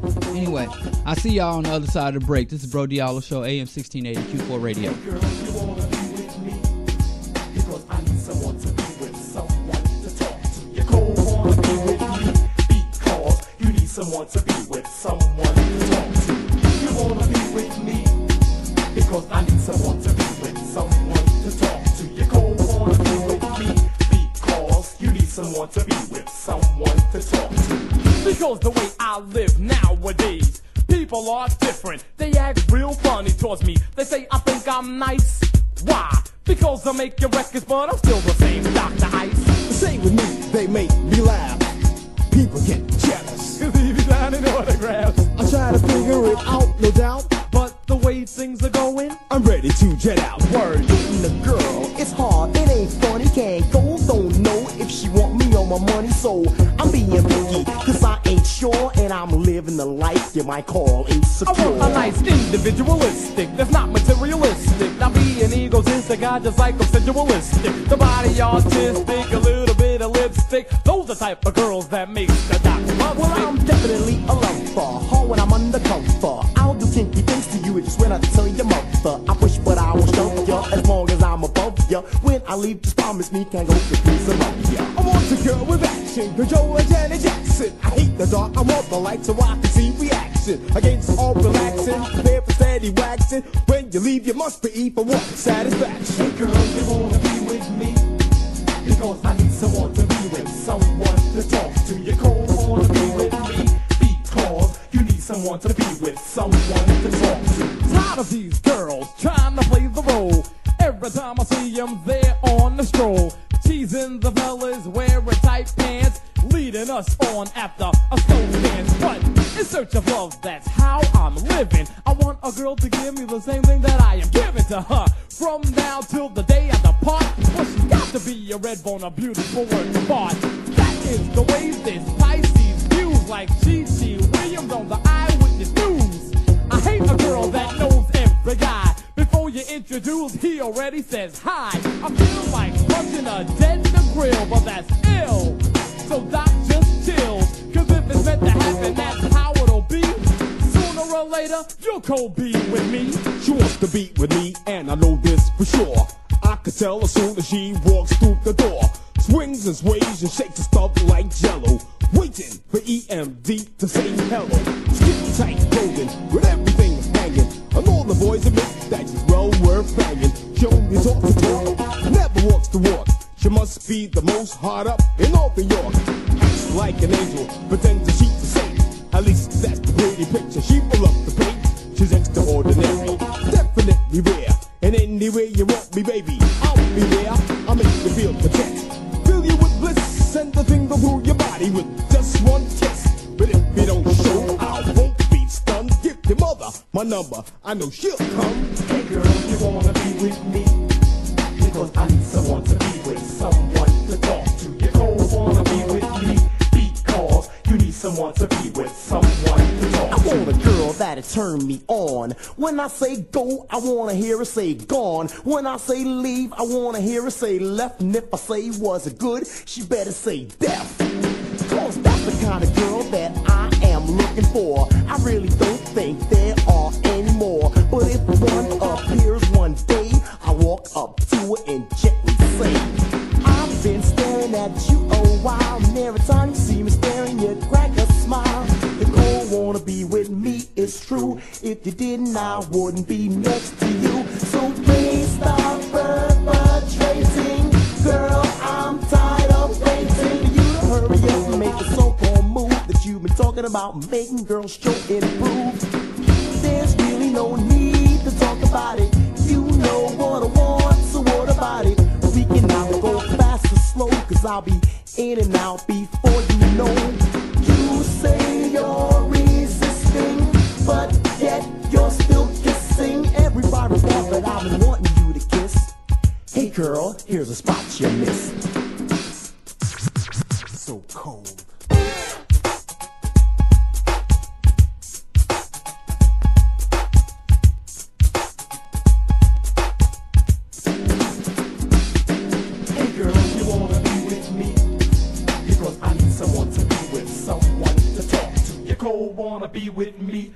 Anyway, I see y'all on the other side of the break. This is Bro Diallo Show, AM 1680 Q4 Radio. Hey girl, you wanna be with me? Because I need someone to be with, someone to talk to. You go wanna be with me? Because you need someone to be with, someone to talk to. You wanna be with me? Because I need someone to be with, someone to talk to. You go wanna be with me? Because you need someone to be with, someone to talk to. Because the way I live nowadays, people are different. They act real funny towards me. They say I think I'm nice. Why? Because I make your records, but I'm still the same Dr. Ice. The same with me, they make me laugh. People get jealous. Leave me down in autographs. I try to figure it out, no doubt. But the way things are going, I'm ready to jet out. word. Getting a girl, it's hard, it ain't funny, can't go, don't know if she want me or my money, so I'm being picky, cause I ain't sure, and I'm living the life you might call insecure. I want a nice individualistic, that's not materialistic. Not being egotistic, I just like sensualistic. The body artistic, a little bit of lipstick. Those are the type of girls that makes the doctor love Well, I'm definitely a lover, hard when I'm undercover. I'll do kinky things to you just when I tell your mother. I push but I won't shove ya, as long as I'm above ya. When I leave, just promise me can't go to prison of ya. I want a girl with action, control like Janet Jackson. I hate the dark, I want the light so I can see reaction. Against all relaxing, prepare for steady waxing. When you leave, you must be for what? Satisfaction. Hey girl, you wanna be with me? Because I need someone to be with, someone to talk to. You go wanna be with me? Because you need someone to be with, someone to talk to. Tired of these girls trying to play the role. Every time I see them, they're on the stroll. Teasing the fellas, wearing tight pants, leading us on after a slow dance. But in search of love, that's how I'm living. I want a girl to give me the same thing that I am giving to her. From now till the day I depart, well, she's got to be a red bone, a beautiful work of art. That is the way this Pisces views, like Gigi Williams on the Eyewitness News. I hate a girl that knows every guy. Before you introduce, he already says hi. I feel like punching a dead in the grill, but that's ill. So Doc just chills, cause if it's meant to happen, that's how it'll be. Sooner or later, you'll co-be with me. She wants to be with me, and I know this for sure. I could tell as soon as she walks through the door. Swings and sways and shakes and stuff like jello. Waiting for EMD to say hello. Skin tight clothing with everything hanging. And all the boys admit that she's well worth banging. She only talks the talk, never walks the walk. She must be the most hard up in all New York. Acts like an angel, pretends that she's a saint. At least that's the pretty picture she will up the paint. She's extraordinary, definitely rare. And anywhere you want me, baby, I'll be there. I'll make you feel content, fill you with bliss, and the thing go through your body with just one kiss. But if you don't show, I won't be stunned. Give your mother my number, I know she'll come. Hey girl, you wanna be with me? Because I need someone to be with, someone to talk to. You go wanna be with me? Because you need someone to be with, someone to talk to. I want a girl that'll turn me on. When I say go, I wanna hear her say gone. When I say leave, I wanna hear her say left. And if I say was it good, she better say deaf. Cause that's the kind of girl that I am looking for. I really don't think there are any more. But if one appears one day, I walk up to her and gently say, I've been staring at you a while, and every time you see me staring, you crack a smile. The girl wanna be with me, it's true. If you didn't, I wouldn't be next to you. So please stop perpetrating. Girl, I'm tired of waiting for you to hurry up and make the so-called move that you've been talking about, making girls show improve. There's really no need to talk about it. You know what I want, so what about it? We can either go fast or slow, cause I'll be in and out before you know. You say you're resisting, but yet you're still kissing everybody that I've been wanting you to kiss. Hey girl, here's a spot you missed. So cold. Someone to be with, someone to talk to. You cold, wanna be with me.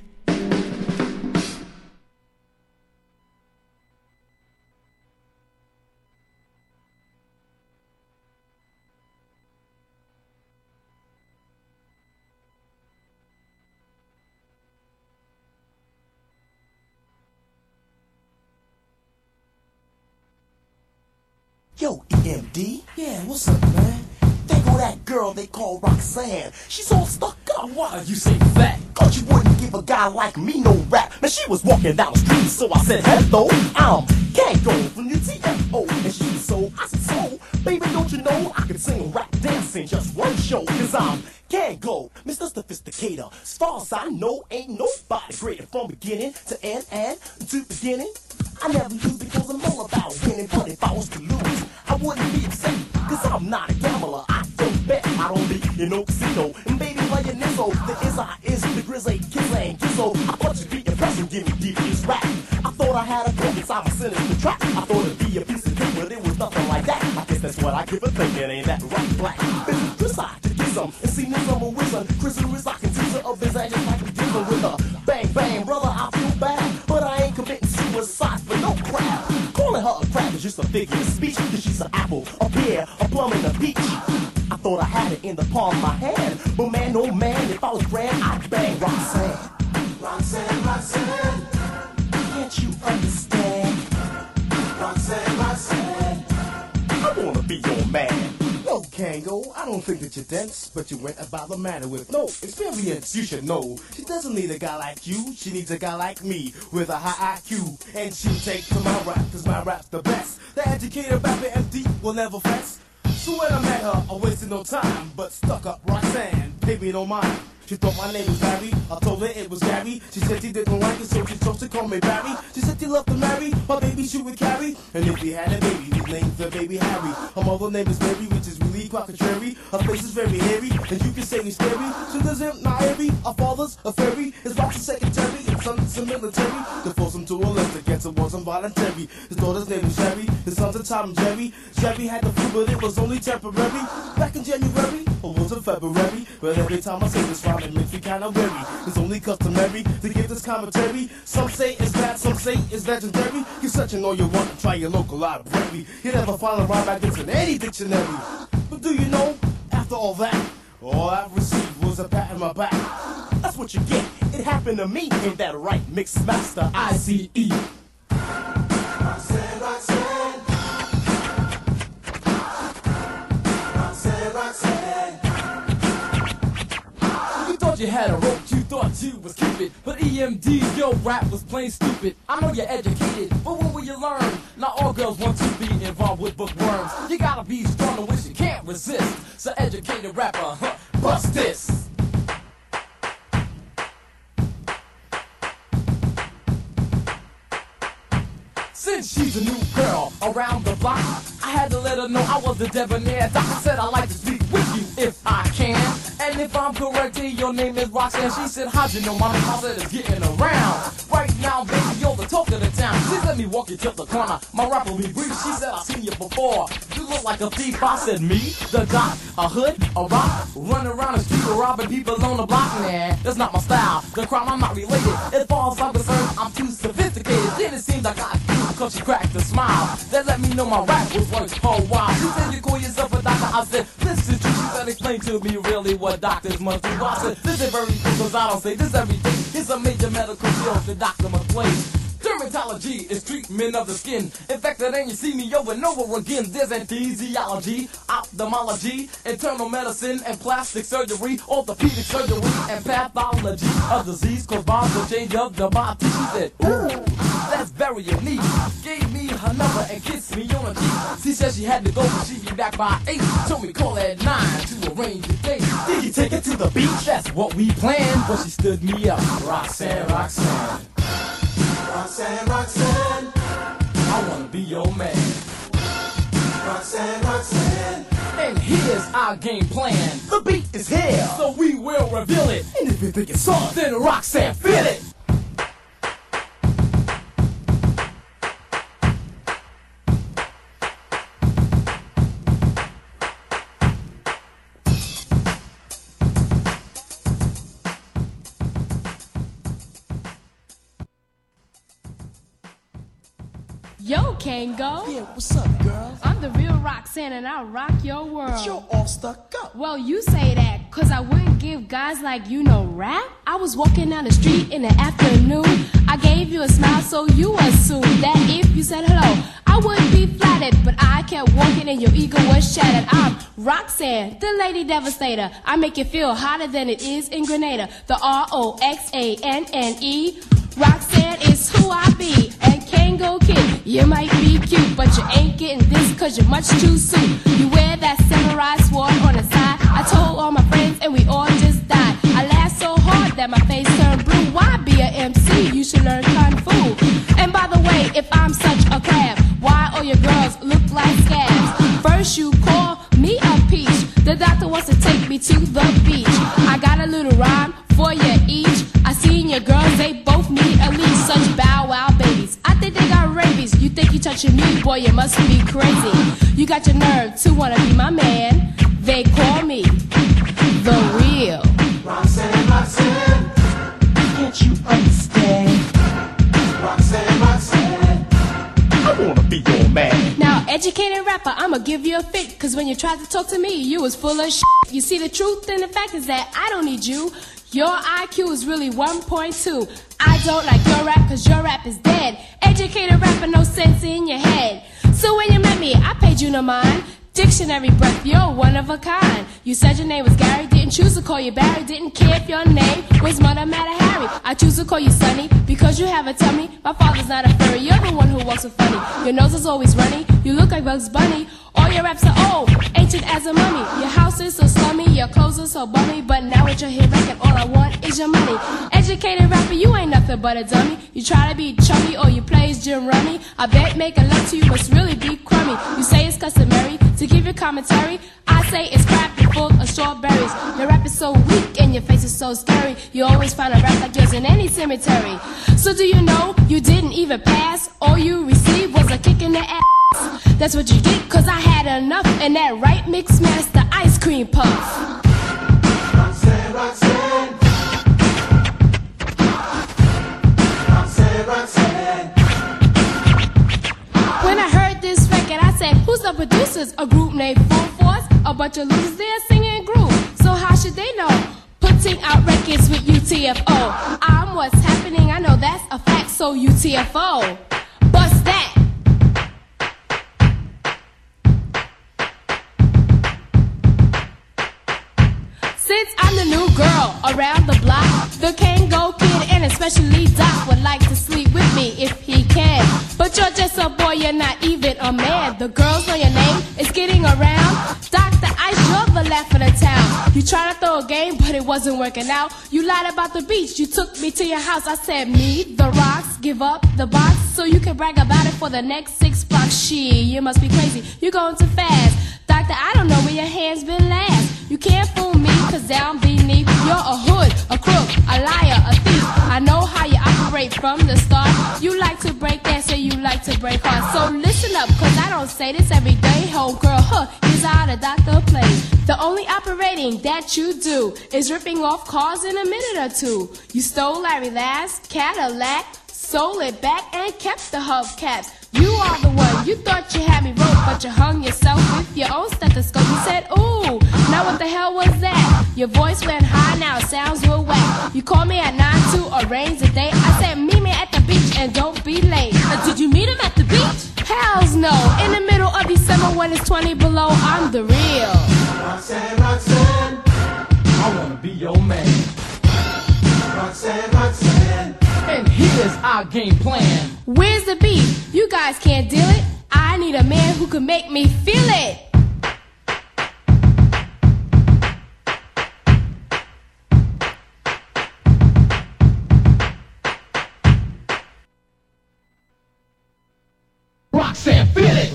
Yo, EMD? Yeah, what's up, man? There go that girl they call Roxanne. She's all stuck up. Why you say fat? Cause you wouldn't give a guy like me no rap. Man, she was walking down the street, so I said, hello, I'm Kango from the TFO. And she so, I said, so, baby, don't you know I can sing, rap, dance in just one show? Cause I'm Kango, Mr. Sophisticator. As far as I know, ain't nobody greater from beginning to end and to beginning. I never lose because I'm all about winning, but if I was to lose, I wouldn't be upset, cause I'm not a gambler. I don't bet, I don't be in no casino. And baby, like an Izzo, the is the grizzly, kiss and gizzo. I thought you'd be impressed and give me devious rap. I thought I had a book inside my sinister trap. I thought it'd be a piece of cake, but it was nothing like that. I guess that's what I give a thing, it ain't that right, black. Baby, decide to get some, and see me from a wizard. Chris is I can tease her of his just like a dealer with a bang, bang, brother, I feel bad, but I ain't committing suicide for no crap. Calling her a crab is just a figure of speech, cause she's an apple, a pear, a plum, and a peach. I thought I had it in the palm of my hand, but man, oh man, if I was grand, I'd bang Roxanne. Roxanne, Roxanne, can't you understand? Roxanne, Roxanne, I wanna be your man. Yo, Kango, I don't think that you're dense, but you went about the matter with no experience. You should know, she doesn't need a guy like you, she needs a guy like me, with a high IQ. And she'll take to my rap, cause my rap's the best. The educated rapper MD will never fess. So when I met her, I wasted no time, but stuck up Roxanne, paid me no mind. She thought my name was Barry, I told her it was Gary. She said she didn't like it, so she chose to call me Barry. She said she loved to marry, my baby she would carry. And if we had a baby, we'd name the baby Harry. Her mother name is Mary, which is really quite contrary. Her face is very hairy, and you can say he's scary. So there's him, not Harry, our father's a fairy. His wife's a secretary, his son's a military. To force him to a list against it wasn't voluntary. His daughter's name is Sherry, his son's a Tom and Jerry. Sherry had the flu, but it was only temporary. Back in January, or was it February? But every time I say this rhyme, it makes me kinda weary. It's only customary to give this commentary. Some say it's bad, some say it's legendary. You searching all you want to try your local library. You never find a rhyme like this in any dictionary. But do you know, after all that, all I received was a pat on my back. That's what you get, it happened to me. Ain't that right, Mix Master ICE? Roxanne, Roxanne, Roxanne, Roxanne. You thought you had a rope, you thought you was Cupid, but EMD, your rap was plain stupid. I know you're educated, but when will you learn? Not all girls want to be involved with bookworms. You gotta be strong to which you can't resist. So educated rapper, bust this. Since she's a new girl around the block, I had to let her know I was the debonair doc. I said I'd like to speak with you if I can. And if I'm correct, your name is Roxanne. She said, how'd you know my name? I said, it's getting around. Right now, baby, you're the talk of the town. She let me walk you to the corner. My rap will be brief. She said, I've seen you before. You look like a thief. I said, me? The doc? A hood? A rock? Running around the street robbing people on the block? Nah, that's not my style. The crime, I'm not related. As far as I'm concerned, I'm too sophisticated. Then it seems like I cause she cracked a smile. That let me know my rap was worth for a while. She said, you call yourself a doctor? I said, this is true. She said, explain to me really what doctors must do. I said, this is everything, cause I don't say this everything. It's a major medical field the doctor must play. Dermatology is treatment of the skin. In fact, that ain't you see me over and over again. There's anesthesiology, ophthalmology, internal medicine and plastic surgery, orthopedic surgery and pathology of disease caused by the change of the body. She said, ooh, that's very unique. Gave me her number and kissed me on the cheek. She said she had to go, but she'd be back by 8. Told me call at 9 to arrange the date. Did you take her to the beach? That's what we planned. But she stood me up. Roxanne, Roxanne. Roxanne, Roxanne, I wanna be your man. Roxanne, Roxanne, And here's our game plan. the beat is here. So we will reveal it. And if you think it's on, Then Roxanne, feel it. Yo, Kango. Yeah, what's up, girl? I'm the real Roxanne and I'll rock your world. But you're all stuck up. Well, you say that, cause I wouldn't give guys like you no rap. I was walking down the street in the afternoon. I gave you a smile, so you assumed that if you said hello, I wouldn't be flattered. But I kept walking and your ego was shattered. I'm Roxanne, the lady devastator. I make you feel hotter than it is in Grenada. The Roxanne. Roxanne is who I be. And Kango Kid, you might be cute, but you ain't getting this cause you're much too soon. You wear that samurai sword on the side. I told all my friends and we all just died. I laughed so hard that my face turned blue. Why be a MC? You should learn Kung Fu. And by the way, if I'm such a crab, why all your girls look like scabs? First you call me a peach. The doctor wants to take me to the beach. I got a little rhyme for you each. I seen your girls, they both need a leash. Such bow wow babies, I think they got rabies. You think you touching me, boy, you must be crazy. You got your nerve to wanna be my man. They call me the real Roxanne, Roxanne, Can't you understand? Roxanne, Roxanne, I wanna be your man. Now, educated rapper, I'ma give you a fit. Cause when you tried to talk to me, you was full of shit. You see, the truth and the fact is that I don't need you. Your IQ is really 1.2. I don't like your rap cause your rap is dead. Educated rapper, no sense in your head. So when you met me, I paid you no mind. Dictionary breath, you're one of a kind. You said your name was Gary, didn't choose to call you Barry. Didn't care if your name was Mother Matter Harry. I choose to call you Sonny because you have a tummy. My father's not a furry, you're the one who walks so funny. Your nose is always runny, you look like Bugs Bunny. All your raps are old, ancient as a mummy. Your house is so slummy, your clothes are so bummy. But now with your hit record, all I want is your money. Educated rapper, you ain't nothing but a dummy. You try to be chubby or you plays Jim Rummy. I bet making love to you must really be crummy. You say it's customary to give your commentary. I say it's crap and full of strawberries. Your rap is so weak and your face is so scary. You always find a rap like yours in any cemetery. So do you know you didn't even pass? All you received was a kick in the ass. That's what you get, cause I had enough. And that right mix master ice cream puff. Roxanne, Roxanne, Roxanne, Roxanne. When I heard this record, I said, who's the producers? A group named Full Force? A bunch of losers there singing groove. So how should they know? Putting out records with UTFO. I'm what's happening, I know that's a fact. So UTFO, bust that. Since I'm the new girl around the block, the Kango Kid and especially Doc would like to sleep with me if he can. But you're just a boy, you're not even a man. The girls know your name, it's getting around. Dr. Ice, you're the laugh of the town. You tried to throw a game, but it wasn't working out. You lied about the beach, you took me to your house. I said, me, the rocks, give up the box so you can brag about it for the next 6 blocks. Shit, you must be crazy, you're going too fast. Doctor, I don't know where your hands been last. You can't fool me, cause down beneath you're a hood, a crook, a liar, a thief. I know how you operate from the start. You like to break that, so you like to break hearts. So listen up, cause I don't say this every day. Homegirl, here's how the doctor plays. The only operating that you do is ripping off cars in a minute or two. You stole Larry Last Cadillac, sold it back and kept the hubcaps. You are the one, you thought you had me roped, but you hung yourself with your own stethoscope. You said, ooh, now what the hell was that? Your voice went high, now it sounds real whack. You called me at 9 to arrange a date. I said, meet me at the beach and don't be late. Did you meet him at the beach? Hells no, in the middle of December when it's 20 below, I'm the real Roxanne, Roxanne, I wanna be your man. Roxanne, Roxanne. And here's our game plan. Where's the beat? You guys can't deal it. I need a man who can make me feel it. Roxanne, feel it.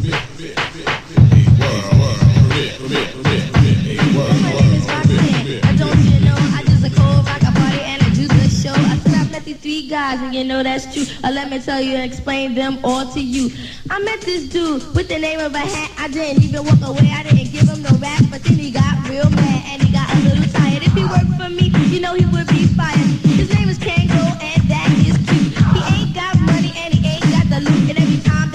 Three guys, and you know that's true. Let me tell you and explain them all to you. I met this dude with the name of a hat. I didn't even walk away, I didn't give him no rap. But then he got real mad and he got a little tired. If he worked for me, you know he would be fired. His name is Kango and that is cute. He ain't got money and he ain't got the loot. And every time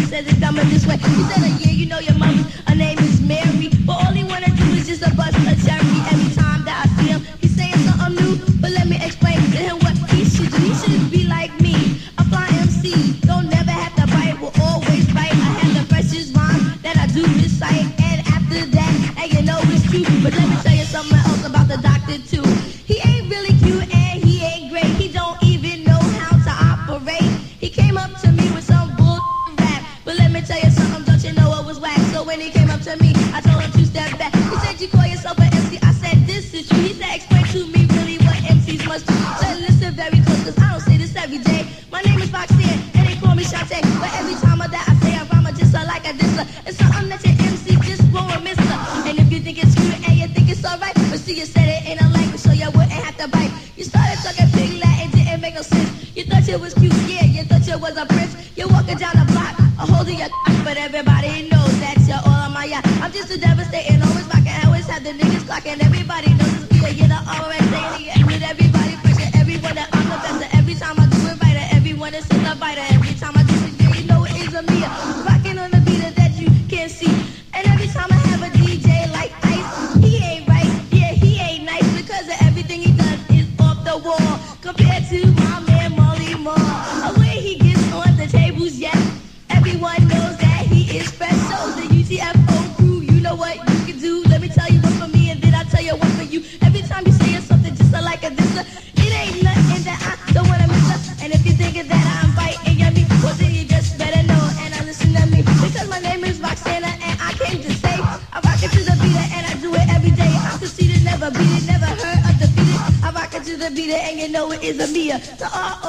says it's done in this way. He said, yeah, you know your mother, her name is Mary. But all he wanna do is just a bust a cherry. Every time that I see him, he's saying something new. But let me explain to him what he should do. He should be like me, a fly MC. Don't never have to bite, will always bite. I have the freshest rhyme that I do recite. And after that, and you know it's true. But let me tell you something else about the doctor too. He ain't really cute and he ain't great. He don't even know how to operate. He came up to me with some bull rap. But let me tell you something, don't you know it was whack? So when he came up to me, I told him to step back. He said, you call yourself an MC? I said, this is true. He said, explain to me really what MCs must do. Said, listen very close, cause I don't say this every day. My name is Roxanne, and they call me Shantae. But every time that I say a rhyme, I just like a disser. It's something that your MC just won't miss her. And if you think it's cute and you think it's alright, but see you said it in a language so you wouldn't have to bite. You started talking pig Latin, didn't make no sense. You thought you was cute, yeah, you thought you was a prince. You're walking down the block, holding your but everybody knows that you're all on my yacht. I'm just a devastating, always rocking, always have the niggas clocking. Everybody knows it's me, you're the RSA, yeah, with everybody pressure, everyone that I'm the best. Every time I do it right, everyone is in the biter. Every time I do it, yeah, you know it is a me. Rocking on the beat that you can't see. And every time I have a DJ like Ice, he ain't right, yeah, he ain't nice, because of everything he does is off the wall. Compared to my man Molly Moore, the way he gets on the tables, yes, everyone knows that he is special. The UTFO crew, you know what you can do. Let me tell you one for me, and then I'll tell you one for you. Every time you say something just like a disser, it ain't nothing that I don't wanna miss her. And if you thinking that I'm biting yummy, well then you just better know and I listen to me, because my name is Roxana and I came to say I rock it to the beat and I do it every day. I'm conceited, never beat it, never heard of defeated. I rock it to the beat and you know it is a Mia, the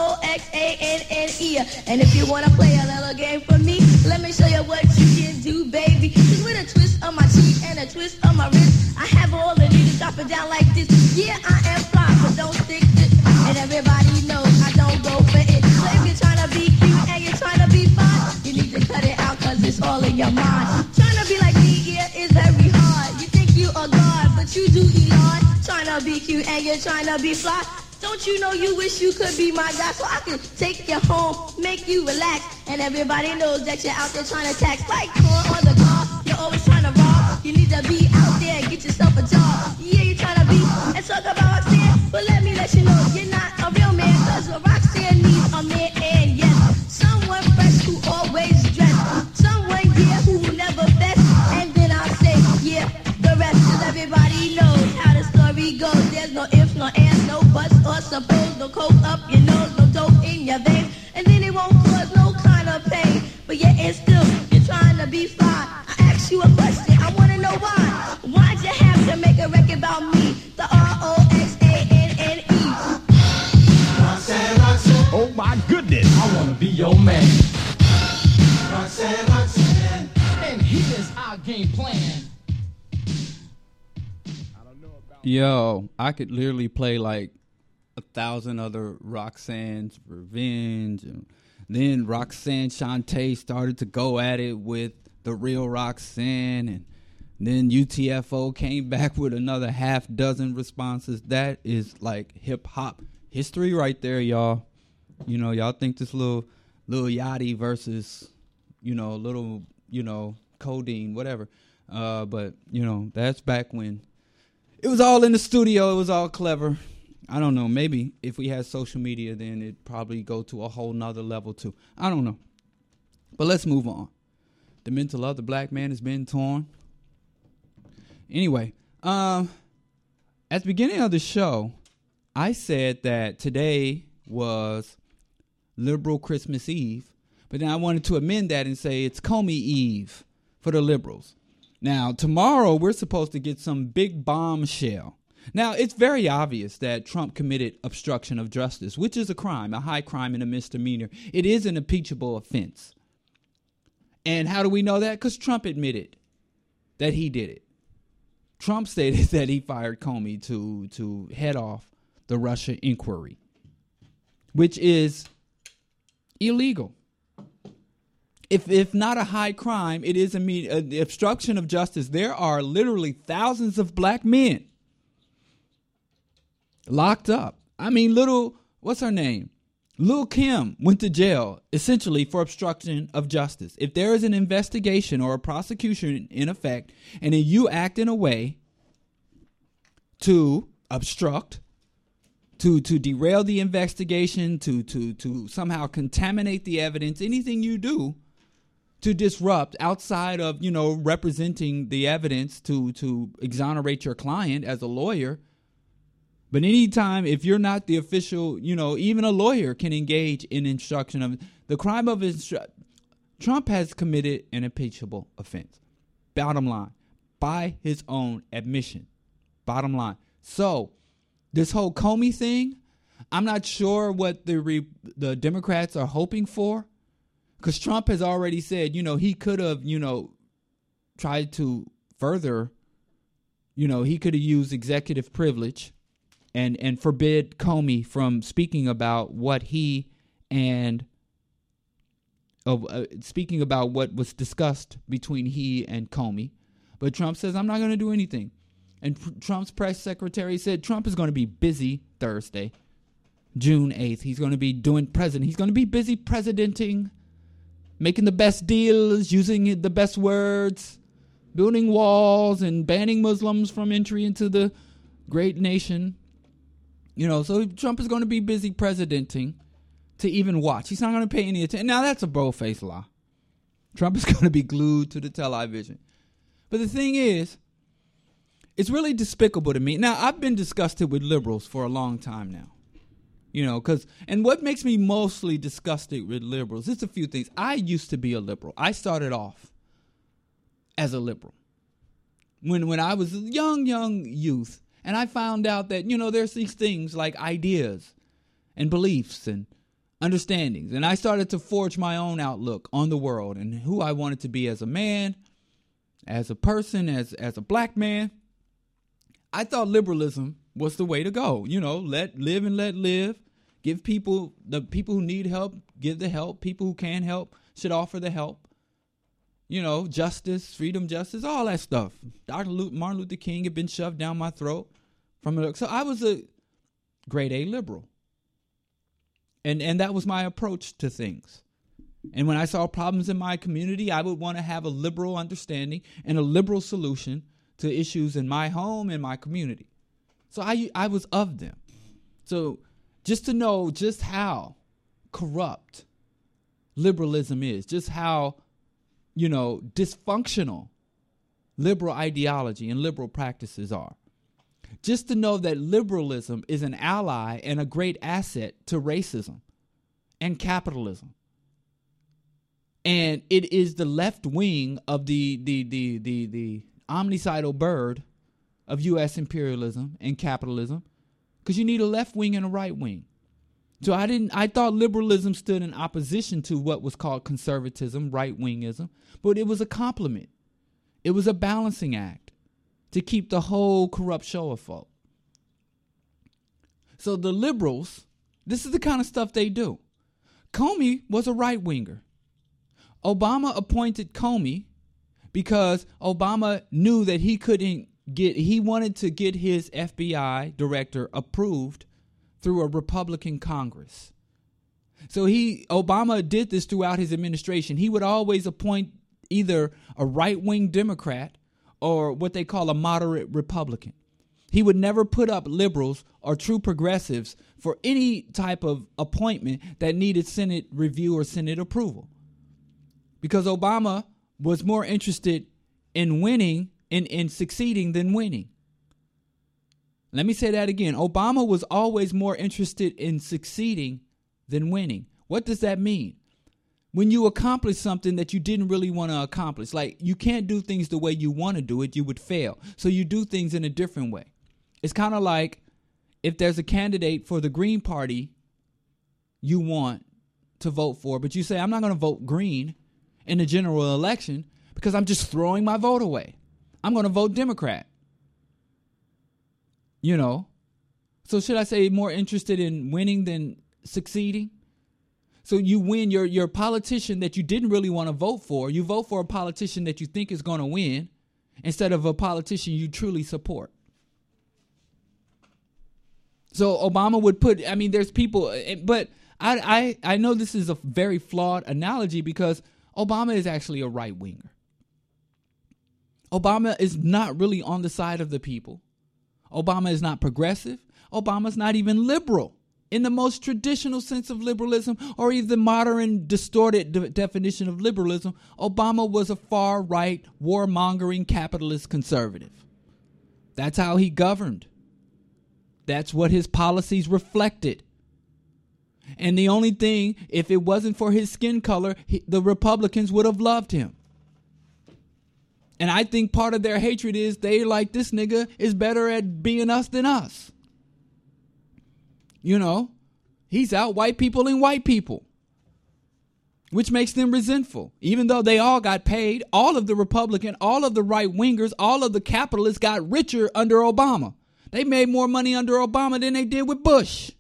ROXANNE. And if you wanna play a little game for me, let me show you what you can do, baby. Just with a twist of my cheek and a twist of my wrist, I have all the need to drop it down like this. Yeah, I am fly, but don't stick this. And everybody knows I don't go for it. So if you're trying to be cute and you're trying to be fine, you need to cut it out, cause it's all in your mind. Trying to be like me, yeah, is very hard. You think you a god, but you do Elon. Trying to be cute and you're trying to be fly. Don't you know you wish you could be my guy, so I could take you home, make you relax. And everybody knows that you're out there trying to tax like corn on the car. You're always trying to rob. You need to be out there and get yourself a job. Yeah, you're trying to be and talk about Roxanne, but let me let you know you're not a real man, cause Roxanne needs a man, and yes, someone fresh who always dressed, someone, yeah, who will never best. And then I'll say, yeah, the rest, cause everybody knows how the story goes. There's no ifs, no ands, no buts or suppose, no coke up your nose, no dope in your veins, and then it won't cause no kind of pain. But yet and still, you're trying to be fly. I ask you a question, I wanna know why. Why'd you have to make a record about me? The ROXANNE. Roxanne, Roxanne, Oh my goodness. I wanna be your man. Roxanne, Roxanne, and here's our game plan. Yo, I could literally play like 1,000 other Roxanne's Revenge. And then Roxanne Shantae started to go at it with the real Roxanne. And then UTFO came back with another half dozen responses. That is like hip hop history right there, y'all. You know, y'all think this little Yachty versus, little, Codeine, whatever. But, that's back when it was all in the studio. It was all clever. I don't know. Maybe if we had social media, then it'd probably go to a whole nother level too. I don't know. But let's move on. The mental of the black man has been torn. Anyway, at the beginning of the show, I said that today was Liberal Christmas Eve. But then I wanted to amend that and say it's Comey Eve for the liberals. Now, tomorrow, we're supposed to get some big bombshell. Now, it's very obvious that Trump committed obstruction of justice, which is a crime, a high crime and a misdemeanor. It is an impeachable offense. And how do we know that? Because Trump admitted that he did it. Trump stated that he fired Comey to head off the Russia inquiry, which is illegal. If not a high crime, it is a obstruction of justice. There are literally thousands of black men locked up. I mean, what's her name? Lil Kim went to jail essentially for obstruction of justice. If there is an investigation or a prosecution in effect, and then you act in a way to obstruct, to derail the investigation, to somehow contaminate the evidence, anything you do to disrupt outside of, representing the evidence to exonerate your client as a lawyer. But anytime, if you're not the official, even a lawyer can engage in instruction of the crime of Trump has committed an impeachable offense. Bottom line, by his own admission. Bottom line. So this whole Comey thing, I'm not sure what the Democrats are hoping for, because Trump has already said, he could have, tried to further, he could have used executive privilege and forbid Comey from speaking about what speaking about what was discussed between he and Comey. But Trump says, I'm not going to do anything. And Trump's press secretary said Trump is going to be busy Thursday, June 8th. He's going to be He's going to be busy presidenting, making the best deals, using the best words, building walls and banning Muslims from entry into the great nation. So Trump is going to be busy presidenting to even watch. He's not going to pay any attention. Now, that's a bold-faced lie. Trump is going to be glued to the television. But the thing is, it's really despicable to me. Now, I've been disgusted with liberals for a long time now. And what makes me mostly disgusted with liberals, it's a few things. I used to be a liberal. I started off as a liberal. When I was a young youth, and I found out that, there's these things like ideas and beliefs and understandings. And I started to forge my own outlook on the world and who I wanted to be as a man, as a person, as a black man. I thought liberalism was the way to go. Let live and let live. Give the people who need help, give the help. People who can't help should offer the help. Justice, freedom, justice, all that stuff. Martin Luther King had been shoved down my throat. So I was a grade A liberal. And that was my approach to things. And when I saw problems in my community, I would want to have a liberal understanding and a liberal solution to issues in my home and my community. So I was of them. So just to know just how corrupt liberalism is, just how dysfunctional liberal ideology and liberal practices are. Just to know that liberalism is an ally and a great asset to racism and capitalism. And it is the left wing of the omnicidal bird of U.S. imperialism and capitalism, because you need a left wing and a right wing. So I thought liberalism stood in opposition to what was called conservatism, right-wingism, but it was a complement. It was a balancing act to keep the whole corrupt show afloat. So the liberals, this is the kind of stuff they do. Comey was a right-winger. Obama appointed Comey because Obama knew that he wanted to get his FBI director approved through a Republican Congress. So Obama did this throughout his administration. He would always appoint either a right-wing Democrat or what they call a moderate Republican. He would never put up liberals or true progressives for any type of appointment that needed Senate review or Senate approval. Because Obama was more interested in winning, in succeeding than winning. Let me say that again. Obama was always more interested in succeeding than winning. What does that mean? When you accomplish something that you didn't really want to accomplish, like you can't do things the way you want to do it, you would fail. So you do things in a different way. It's kind of like if there's a candidate for the Green Party you want to vote for, but you say, I'm not going to vote green in the general election because I'm just throwing my vote away. I'm going to vote Democrat. So should I say more interested in winning than succeeding? So you win your politician that you didn't really want to vote for. You vote for a politician that you think is going to win instead of a politician you truly support. So Obama would there's people, but I know this is a very flawed analogy because Obama is actually a right-winger. Obama is not really on the side of the people. Obama is not progressive. Obama's not even liberal in the most traditional sense of liberalism or even the modern distorted definition of liberalism. Obama was a far-right, warmongering capitalist conservative. That's how he governed. That's what his policies reflected. And the only thing, if it wasn't for his skin color, the Republicans would have loved him. And I think part of their hatred is they like, this nigga is better at being us than us. You know, he's out white people and white people, which makes them resentful. Even though they all got paid, all of the Republican, all of the right wingers, all of the capitalists got richer under Obama. They made more money under Obama than they did with Bush.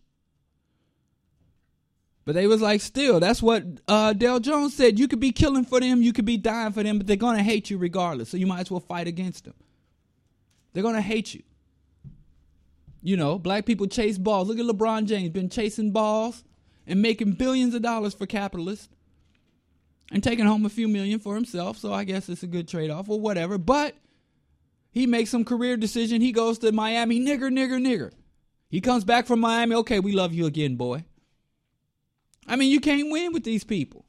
But they was like, still, that's what Dale Jones said. You could be killing for them, you could be dying for them, but they're going to hate you regardless. So you might as well fight against them. They're going to hate you. You know, black people chase balls. Look at LeBron James, been chasing balls and making billions of dollars for capitalists and taking home a few million for himself. So I guess it's a good trade-off or whatever. But he makes some career decision. He goes to Miami, nigger. He comes back from Miami. Okay, we love you again, boy. I mean, you can't win with these people.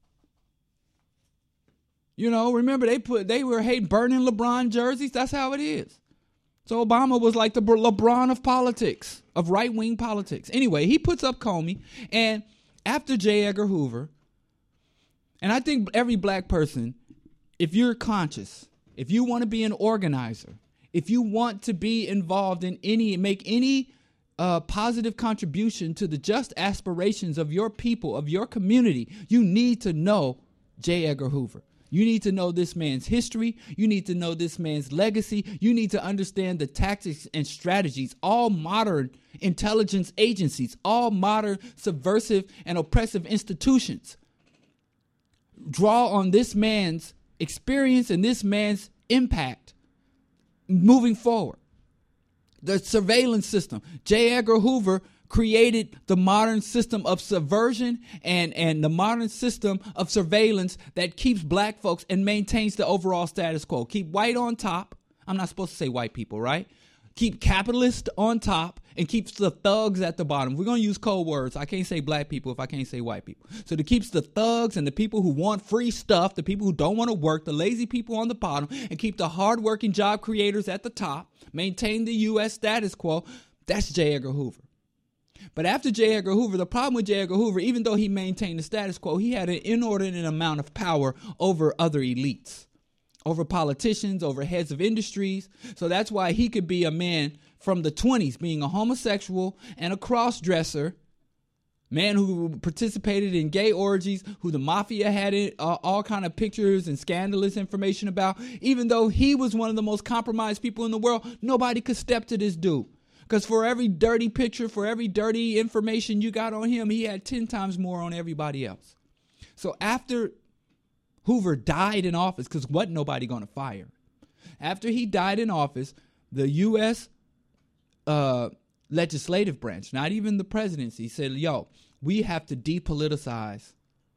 You know, remember they were burning LeBron jerseys. That's how it is. So Obama was like the LeBron of politics, of right-wing politics. Anyway, he puts up Comey, and after J. Edgar Hoover, and I think every black person, if you're conscious, if you want to be an organizer, if you want to be involved in make any positive contribution to the just aspirations of your people, of your community, you need to know J. Edgar Hoover. You need to know this man's history. You need to know this man's legacy. You need to understand the tactics and strategies, all modern intelligence agencies, all modern subversive and oppressive institutions. Draw on this man's experience and this man's impact moving forward. The surveillance system. J. Edgar Hoover created the modern system of subversion and the modern system of surveillance that keeps black folks and maintains the overall status quo. Keep white on top. I'm not supposed to say white people, right? Keep capitalists on top and keeps the thugs at the bottom. We're going to use code words. I can't say black people if I can't say white people. So it keeps the thugs and the people who want free stuff, the people who don't want to work, the lazy people on the bottom, and keep the hardworking job creators at the top, maintain the U.S. status quo. That's J. Edgar Hoover. But after J. Edgar Hoover, the problem with J. Edgar Hoover, even though he maintained the status quo, he had an inordinate amount of power over other elites, over politicians, over heads of industries. So that's why he could be a man from the 20s, being a homosexual and a cross-dresser, man who participated in gay orgies, who the mafia had all kind of pictures and scandalous information about. Even though he was one of the most compromised people in the world, nobody could step to this dude. Because for every dirty picture, for every dirty information you got on him, he had 10 times more on everybody else. So after Hoover died in office, because wasn't nobody going to fire. After he died in office, the U.S. legislative branch, not even the presidency, said, yo, we have to depoliticize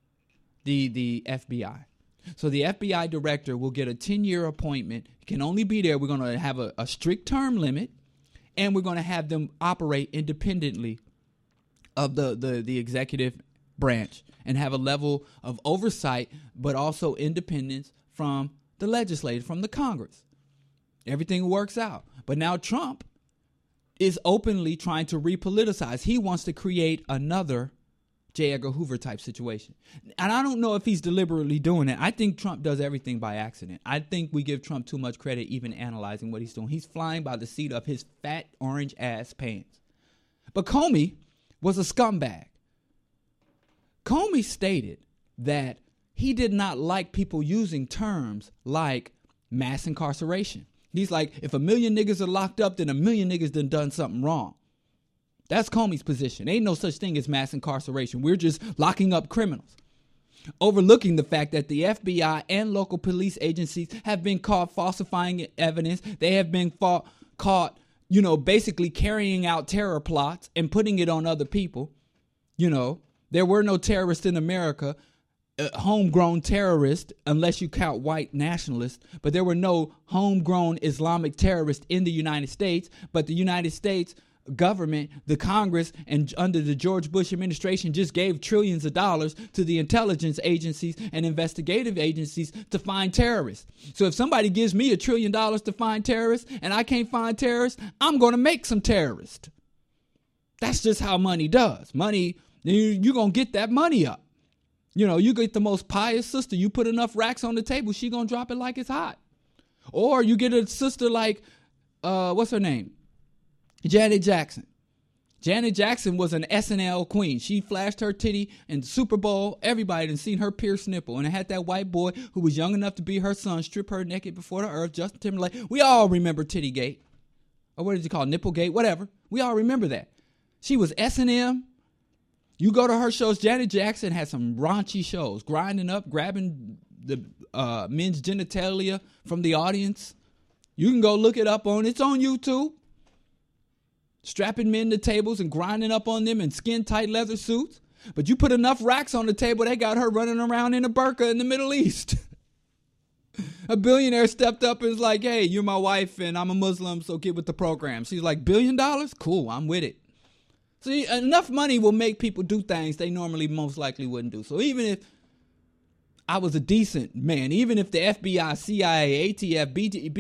the FBI. So the FBI director will get a 10-year appointment, can only be there. We're going to have a strict term limit, and we're going to have them operate independently of the executive branch and have a level of oversight, but also independence from the legislature, from the Congress. Everything works out. But now Trump is openly trying to repoliticize. He wants to create another J. Edgar Hoover type situation. And I don't know if he's deliberately doing it. I think Trump does everything by accident. I think we give Trump too much credit even analyzing what he's doing. He's flying by the seat of his fat orange ass pants. But Comey was a scumbag. Comey stated that he did not like people using terms like mass incarceration. He's like, if 1 million niggas are locked up, then 1 million niggas done something wrong. That's Comey's position. Ain't no such thing as mass incarceration. We're just locking up criminals. Overlooking the fact that the FBI and local police agencies have been caught falsifying evidence. They have been caught, basically carrying out terror plots and putting it on other people, There were no terrorists in America, homegrown terrorists, unless you count white nationalists. But there were no homegrown Islamic terrorists in the United States. But the United States government, the Congress, and under the George Bush administration just gave trillions of dollars to the intelligence agencies and investigative agencies to find terrorists. So if somebody gives me $1 trillion to find terrorists and I can't find terrorists, I'm going to make some terrorists. That's just how money does. Money, you're going to get that money up. You get the most pious sister, you put enough racks on the table, she going to drop it like it's hot. Or you get a sister like, what's her name? Janet Jackson. Janet Jackson was an SNL queen. She flashed her titty in the Super Bowl. Everybody had seen her pierce nipple. And it had that white boy who was young enough to be her son strip her naked before the earth, Justin Timberlake. We all remember Tittygate. Or what did you call it? Nipplegate? Whatever. We all remember that. She was S&M. You go to her shows. Janet Jackson had some raunchy shows. Grinding up, grabbing the men's genitalia from the audience. You can go look it up it's on YouTube. Strapping men to tables and grinding up on them in skin-tight leather suits. But you put enough racks on the table, they got her running around in a burqa in the Middle East. A billionaire stepped up and was like, hey, you're my wife and I'm a Muslim, so get with the program. She's like, $1 billion? Cool, I'm with it. See, enough money will make people do things they normally most likely wouldn't do. So even if I was a decent man, even if the FBI, CIA, ATF,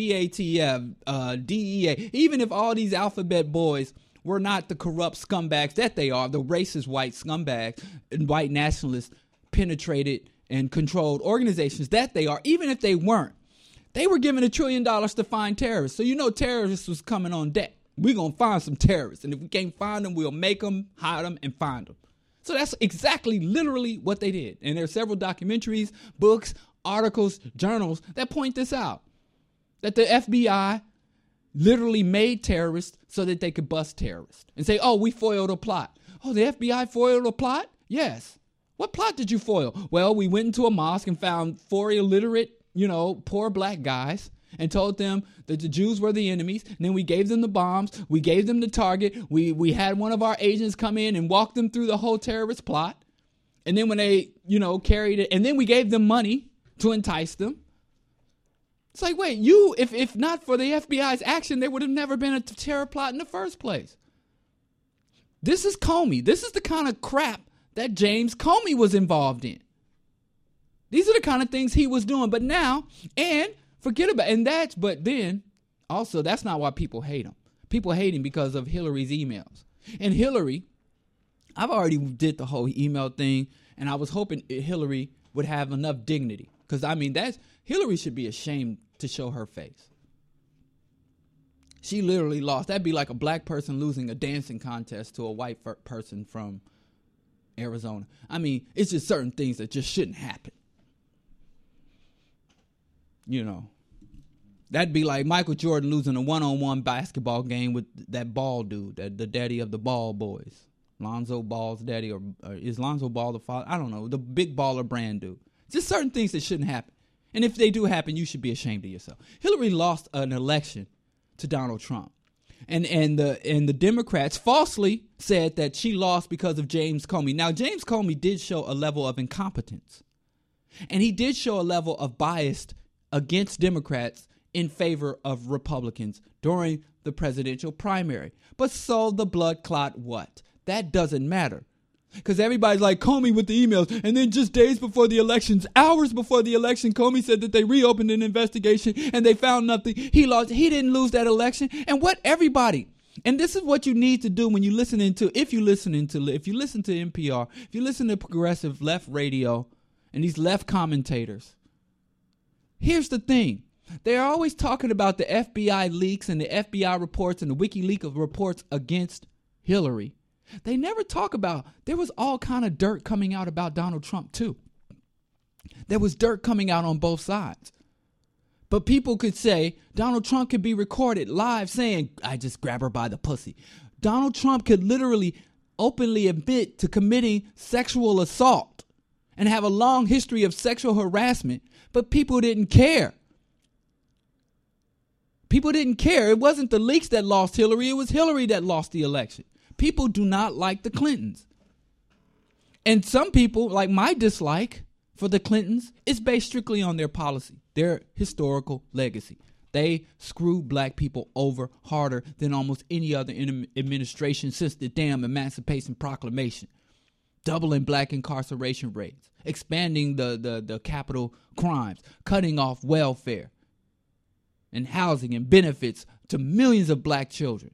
BATF, DEA, even if all these alphabet boys were not the corrupt scumbags that they are, the racist white scumbags and white nationalists penetrated and controlled organizations that they are, even if they weren't, they were given $1 trillion to find terrorists. So terrorists was coming on deck. We're going to find some terrorists. And if we can't find them, we'll make them, hide them, and find them. So that's exactly, literally what they did. And there are several documentaries, books, articles, journals that point this out. That the FBI literally made terrorists so that they could bust terrorists. And say, oh, we foiled a plot. Oh, the FBI foiled a plot? Yes. What plot did you foil? Well, we went into a mosque and found 4 illiterate, poor black guys and told them that the Jews were the enemies. And then we gave them the bombs. We gave them the target. We had one of our agents come in and walk them through the whole terrorist plot. And then when they, carried it, and then we gave them money to entice them. It's like, wait, if not for the FBI's action, there would have never been a terror plot in the first place. This is Comey. This is the kind of crap that James Comey was involved in. These are the kind of things he was doing. But now, and forget about it. But then, also, that's not why people hate him. People hate him because of Hillary's emails. And Hillary, I've already did the whole email thing, and I was hoping Hillary would have enough dignity. Because, Hillary should be ashamed to show her face. She literally lost. That'd be like a black person losing a dancing contest to a white person from Arizona. It's just certain things that just shouldn't happen. That'd be like Michael Jordan losing a one-on-one basketball game with that Ball dude, the daddy of the Ball boys. Lonzo Ball's daddy, or is Lonzo Ball the father? I don't know. The big baller brand dude. Just certain things that shouldn't happen. And if they do happen, you should be ashamed of yourself. Hillary lost an election to Donald Trump. And the Democrats falsely said that she lost because of James Comey. Now, James Comey did show a level of incompetence. And he did show a level of bias against Democrats in favor of Republicans during the presidential primary. But so the blood clot what? That doesn't matter. Because everybody's like, Comey with the emails. And then just days before the elections, hours before the election, Comey said that they reopened an investigation and they found nothing. He lost. He didn't lose that election. And what everybody, and this is what you need to do when you listening to, if you listen to NPR, if you listen to progressive left radio and these left commentators, here's the thing. They're always talking about the FBI leaks and the FBI reports and the WikiLeaks reports against Hillary. They never talk about, there was all kind of dirt coming out about Donald Trump too. There was dirt coming out on both sides. But people could say Donald Trump could be recorded live saying, I just grab her by the pussy. Donald Trump could literally openly admit to committing sexual assault and have a long history of sexual harassment, but people didn't care. People didn't care. It wasn't the leaks that lost Hillary. It was Hillary that lost the election. People do not like the Clintons. And some people, like my dislike for the Clintons, is based strictly on their policy, their historical legacy. They screwed black people over harder than almost any other administration since the damn Emancipation Proclamation. Doubling black incarceration rates, expanding the capital crimes, cutting off welfare and housing and benefits to millions of black children.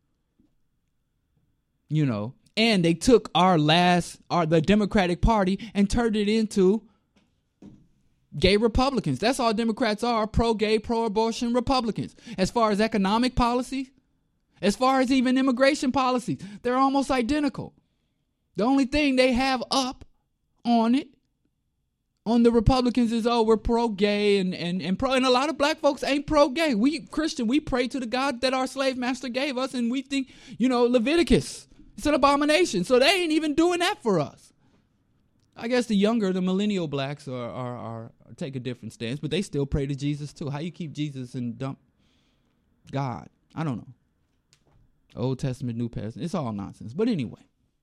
You know, and they took the Democratic Party and turned it into gay Republicans. That's all Democrats are, pro-gay, pro-abortion Republicans. As far as economic policy, as far as even immigration policies, they're almost identical. The only thing they have up on the Republicans is, we're pro-gay and pro, and a lot of black folks ain't pro-gay. We Christian, we pray to the God that our slave master gave us, and we think, Leviticus, it's an abomination. So they ain't even doing that for us. I guess the millennial blacks are take a different stance, but they still pray to Jesus too. How you keep Jesus and dump God? I don't know. Old Testament, New Testament, it's all nonsense. But anyway.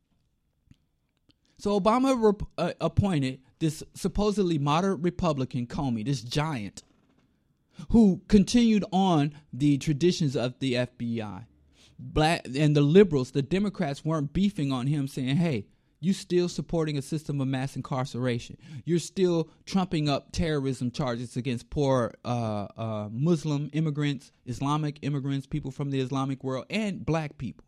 So Obama appointed this supposedly moderate Republican, Comey, this giant, who continued on the traditions of the FBI. Black and the liberals, the Democrats, weren't beefing on him, saying, hey, you still supporting a system of mass incarceration. You're still trumping up terrorism charges against poor Muslim immigrants, Islamic immigrants, people from the Islamic world, and black people.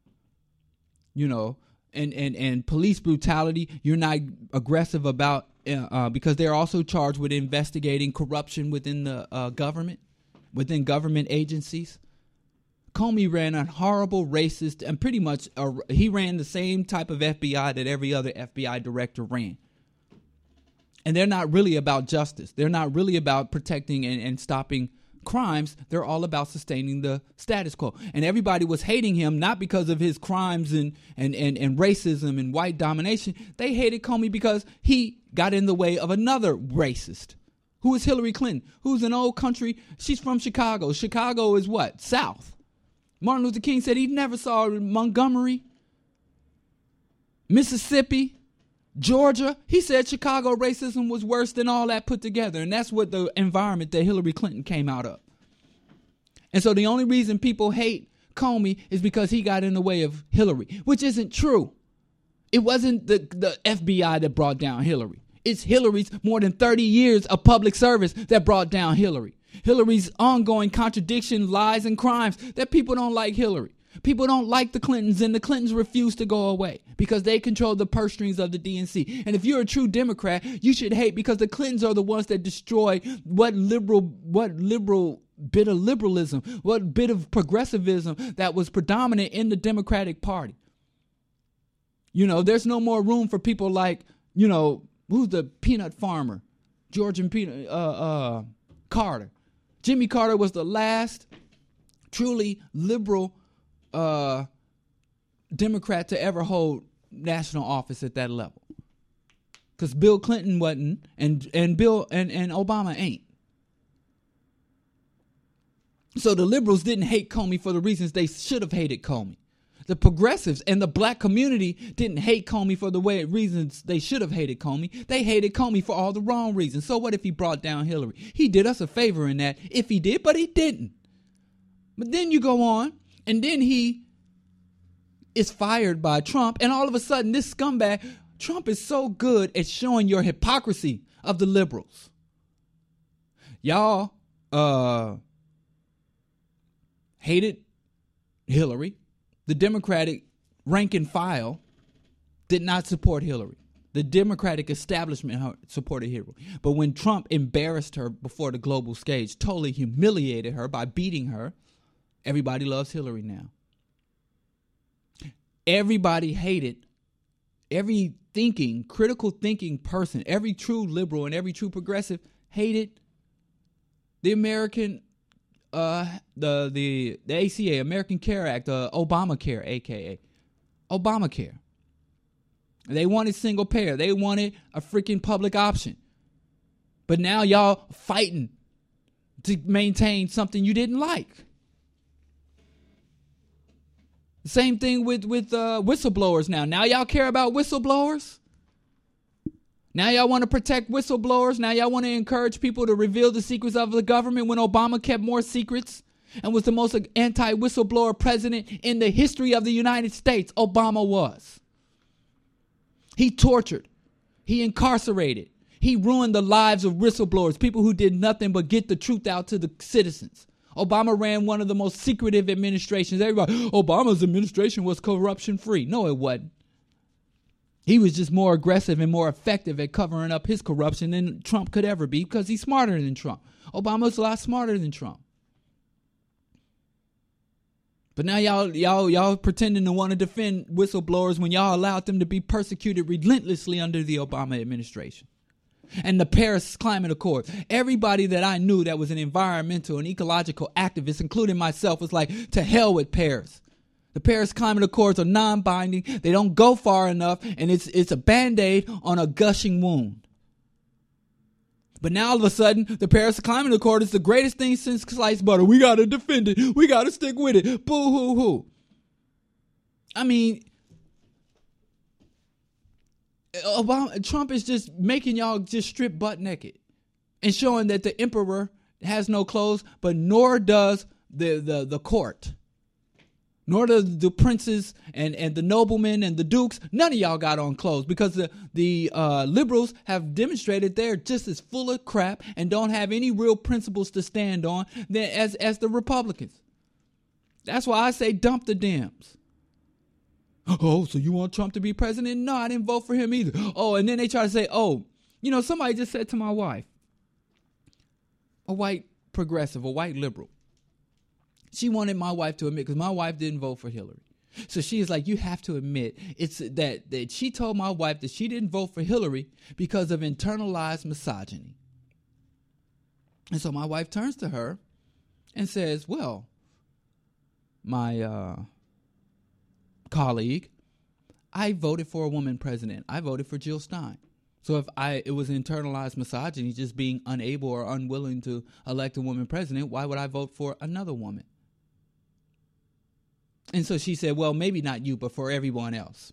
And police brutality, you're not aggressive about because they're also charged with investigating corruption within the government, within government agencies. Comey ran a horrible racist, and pretty much he ran the same type of FBI that every other FBI director ran. And they're not really about justice. They're not really about protecting and stopping crimes. They're all about sustaining the status quo. And everybody was hating him not because of his crimes and racism and white domination. They hated Comey because he got in the way of another racist, who is Hillary Clinton, who's an old country. She's from Chicago. Chicago is what? South. Martin Luther King said he never saw Montgomery, Mississippi, Georgia. He said Chicago racism was worse than all that put together. And that's what the environment that Hillary Clinton came out of. And so the only reason people hate Comey is because he got in the way of Hillary, which isn't true. It wasn't the FBI that brought down Hillary. It's Hillary's more than 30 years of public service that brought down Hillary. Hillary's ongoing contradiction, lies, and crimes that people don't like Hillary. People don't like the Clintons, and the Clintons refuse to go away because they control the purse strings of the DNC. And if you're a true Democrat, you should hate because the Clintons are the ones that destroy what bit of liberalism, what bit of progressivism that was predominant in the Democratic Party. There's no more room for people like, who's the peanut farmer? Carter. Jimmy Carter was the last truly liberal Democrat to ever hold national office at that level. Because Bill Clinton wasn't, and Bill and Obama ain't. So the liberals didn't hate Comey for the reasons they should have hated Comey. The progressives and the black community didn't hate Comey for the reasons they should have hated Comey. They hated Comey for all the wrong reasons. So what if he brought down Hillary? He did us a favor in that, if he did, but he didn't. But then you go on, and then he is fired by Trump, and all of a sudden this scumbag, Trump is so good at showing your hypocrisy of the liberals. Y'all hated Hillary. The Democratic rank and file did not support Hillary. The Democratic establishment supported Hillary. But when Trump embarrassed her before the global stage, totally humiliated her by beating her, everybody loves Hillary now. Everybody hated, every critical thinking person, every true liberal and every true progressive hated the American the ACA, American Care Act, Obamacare, aka Obamacare. They wanted single payer. They wanted a freaking public option. But now y'all fighting to maintain something you didn't like. Same thing with whistleblowers now. Now y'all care about whistleblowers? Now y'all want to protect whistleblowers. Now y'all want to encourage people to reveal the secrets of the government when Obama kept more secrets and was the most anti-whistleblower president in the history of the United States. Obama was. He tortured. He incarcerated. He ruined the lives of whistleblowers, people who did nothing but get the truth out to the citizens. Obama ran one of the most secretive administrations. Everybody, Obama's administration was corruption-free. No, it wasn't. He was just more aggressive and more effective at covering up his corruption than Trump could ever be because he's smarter than Trump. Obama's a lot smarter than Trump. But now y'all pretending to want to defend whistleblowers when y'all allowed them to be persecuted relentlessly under the Obama administration. And the Paris Climate Accord. Everybody that I knew that was an environmental and ecological activist, including myself, was like, to hell with Paris. The Paris Climate Accords are non-binding. They don't go far enough, and it's a Band-Aid on a gushing wound. But now all of a sudden, the Paris Climate Accord is the greatest thing since sliced butter. We got to defend it. We got to stick with it. Boo-hoo-hoo. I mean, Trump is just making y'all just strip butt naked and showing that the emperor has no clothes, but nor does the court. Nor do the princes and the noblemen and the dukes. None of y'all got on clothes because the liberals have demonstrated they're just as full of crap and don't have any real principles to stand on as the Republicans. That's why I say dump the Dems. Oh, so you want Trump to be president? No, I didn't vote for him either. Oh, and then they try to say, oh, you know, somebody just said to my wife, a white progressive, a white liberal. She wanted my wife to admit, because my wife didn't vote for Hillary. So she is like, you have to admit, it's that she told my wife that she didn't vote for Hillary because of internalized misogyny. And so my wife turns to her and says, well, my colleague, I voted for a woman president. I voted for Jill Stein. So if it was internalized misogyny, just being unable or unwilling to elect a woman president, why would I vote for another woman? And so she said, well, maybe not you, but for everyone else.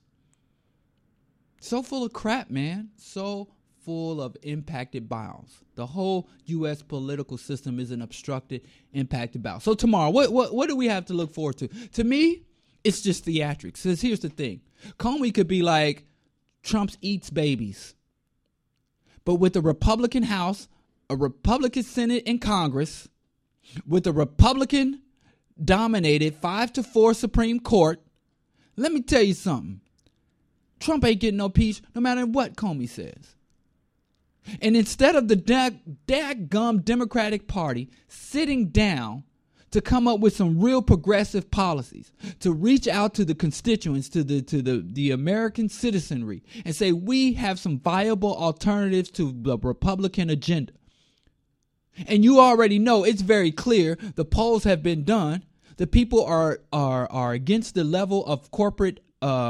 So full of crap, man. So full of impacted bowels. The whole U.S. political system is an obstructed, impacted bowel. So tomorrow, what do we have to look forward to? To me, it's just theatrics. Because here's the thing. Comey could be like, Trump eats babies. But with the Republican House, a Republican Senate and Congress, with a Republican-dominated 5-4 Supreme Court, let me tell you something. Trump ain't getting no peace no matter what Comey says. And instead of the dadgum Democratic Party sitting down to come up with some real progressive policies, to reach out to the constituents, to the American citizenry, and say we have some viable alternatives to the Republican agenda. And you already know, it's very clear, the polls have been done. The people are against the level of corporate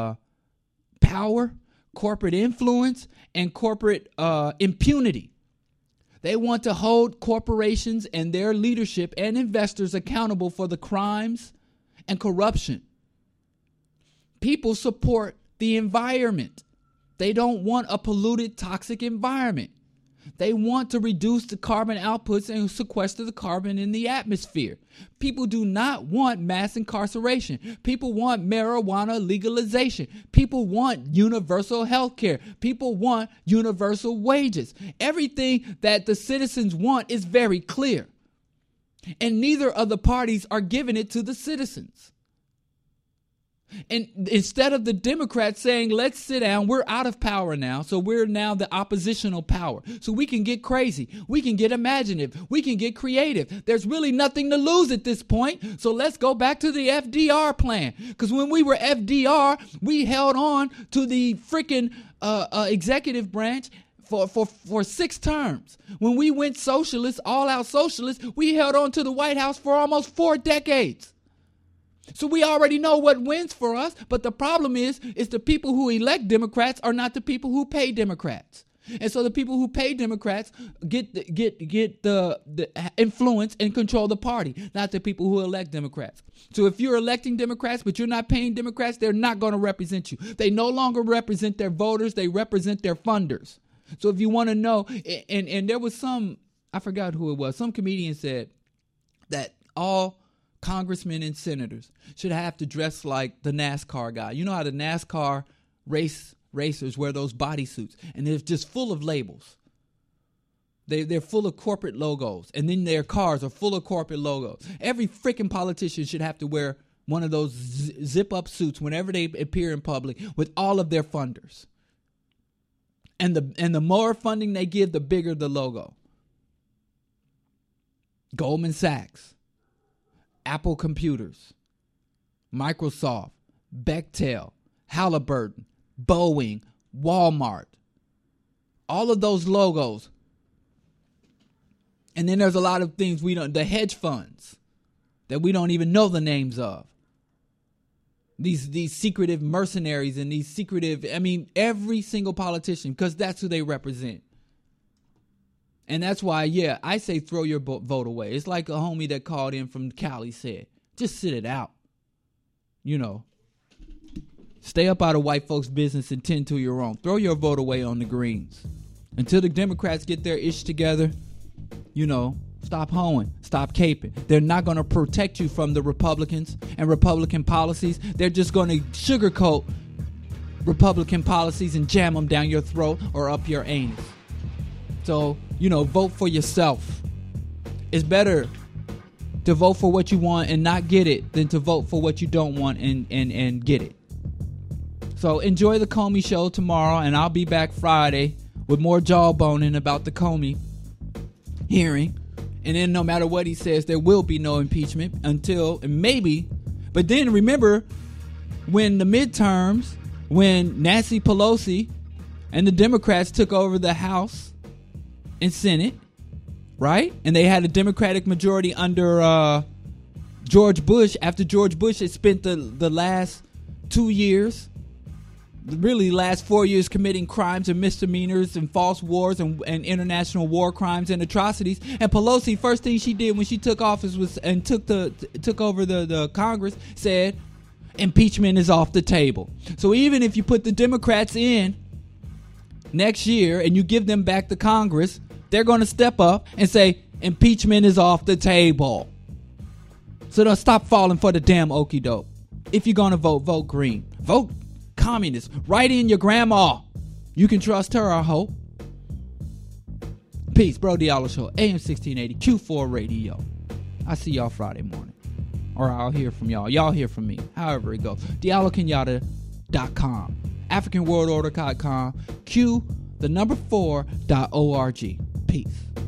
power, corporate influence, and corporate impunity. They want to hold corporations and their leadership and investors accountable for the crimes and corruption. People support the environment. They don't want a polluted, toxic environment. They want to reduce the carbon outputs and sequester the carbon in the atmosphere. People do not want mass incarceration. People want marijuana legalization. People want universal health care. People want universal wages. Everything that the citizens want is very clear. And neither of the parties are giving it to the citizens. And instead of the Democrats saying, let's sit down, we're out of power now, so we're now the oppositional power. So we can get crazy, we can get imaginative, we can get creative. There's really nothing to lose at this point, so let's go back to the FDR plan. Because when we were FDR, we held on to the freaking executive branch for 6 terms. When we went socialist, all out socialist, we held on to the White House for almost 4 decades. So we already know what wins for us, but the problem is the people who elect Democrats are not the people who pay Democrats. And so the people who pay Democrats get the influence and control the party, not the people who elect Democrats. So if you're electing Democrats, but you're not paying Democrats, they're not going to represent you. They no longer represent their voters, they represent their funders. So if you want to know, and there was some, I forgot who it was, some comedian said that all congressmen and senators should have to dress like the NASCAR guy. You know how the NASCAR racers wear those bodysuits, and they're just full of labels. They're full of corporate logos, and then their cars are full of corporate logos. Every freaking politician should have to wear one of those zip-up suits whenever they appear in public with all of their funders. And the more funding they give, the bigger the logo. Goldman Sachs, Apple Computers, Microsoft, Bechtel, Halliburton, Boeing, Walmart. All of those logos. And then there's a lot of things the hedge funds that we don't even know the names of. These secretive mercenaries and these secretive, every single politician, because that's who they represent. And that's why, I say throw your vote away. It's like a homie that called in from Cali said, just sit it out. Stay up out of white folks' business and tend to your own. Throw your vote away on the Greens. Until the Democrats get their ish together, stop hoeing, stop caping. They're not going to protect you from the Republicans and Republican policies. They're just going to sugarcoat Republican policies and jam them down your throat or up your anus. So, vote for yourself. It's better to vote for what you want and not get it than to vote for what you don't want and get it. So enjoy the Comey show tomorrow, and I'll be back Friday with more jawboning about the Comey hearing. And then no matter what he says, there will be no impeachment until maybe. But then remember when the midterms, when Nancy Pelosi and the Democrats took over the House and Senate, right? And they had a Democratic majority under George Bush, after George Bush had spent the last 2 years, really last 4 years, committing crimes and misdemeanors and false wars and international war crimes and atrocities. And Pelosi, first thing she did when she took office took over the Congress, said impeachment is off the table. So even if you put the Democrats in next year and you give them back the Congress, they're going to step up and say impeachment is off the table. So don't stop falling for the damn okie doke. If you're going to vote green. Vote communist. Write in your grandma. You can trust her, I hope. Peace. Bro Diallo Show. AM 1680 Q4 Radio. I see y'all Friday morning. Or I'll hear from y'all. Y'all hear from me. However it goes. DialloKenyatta.com. AfricanWorldOrder.com. Q4.org. Peace.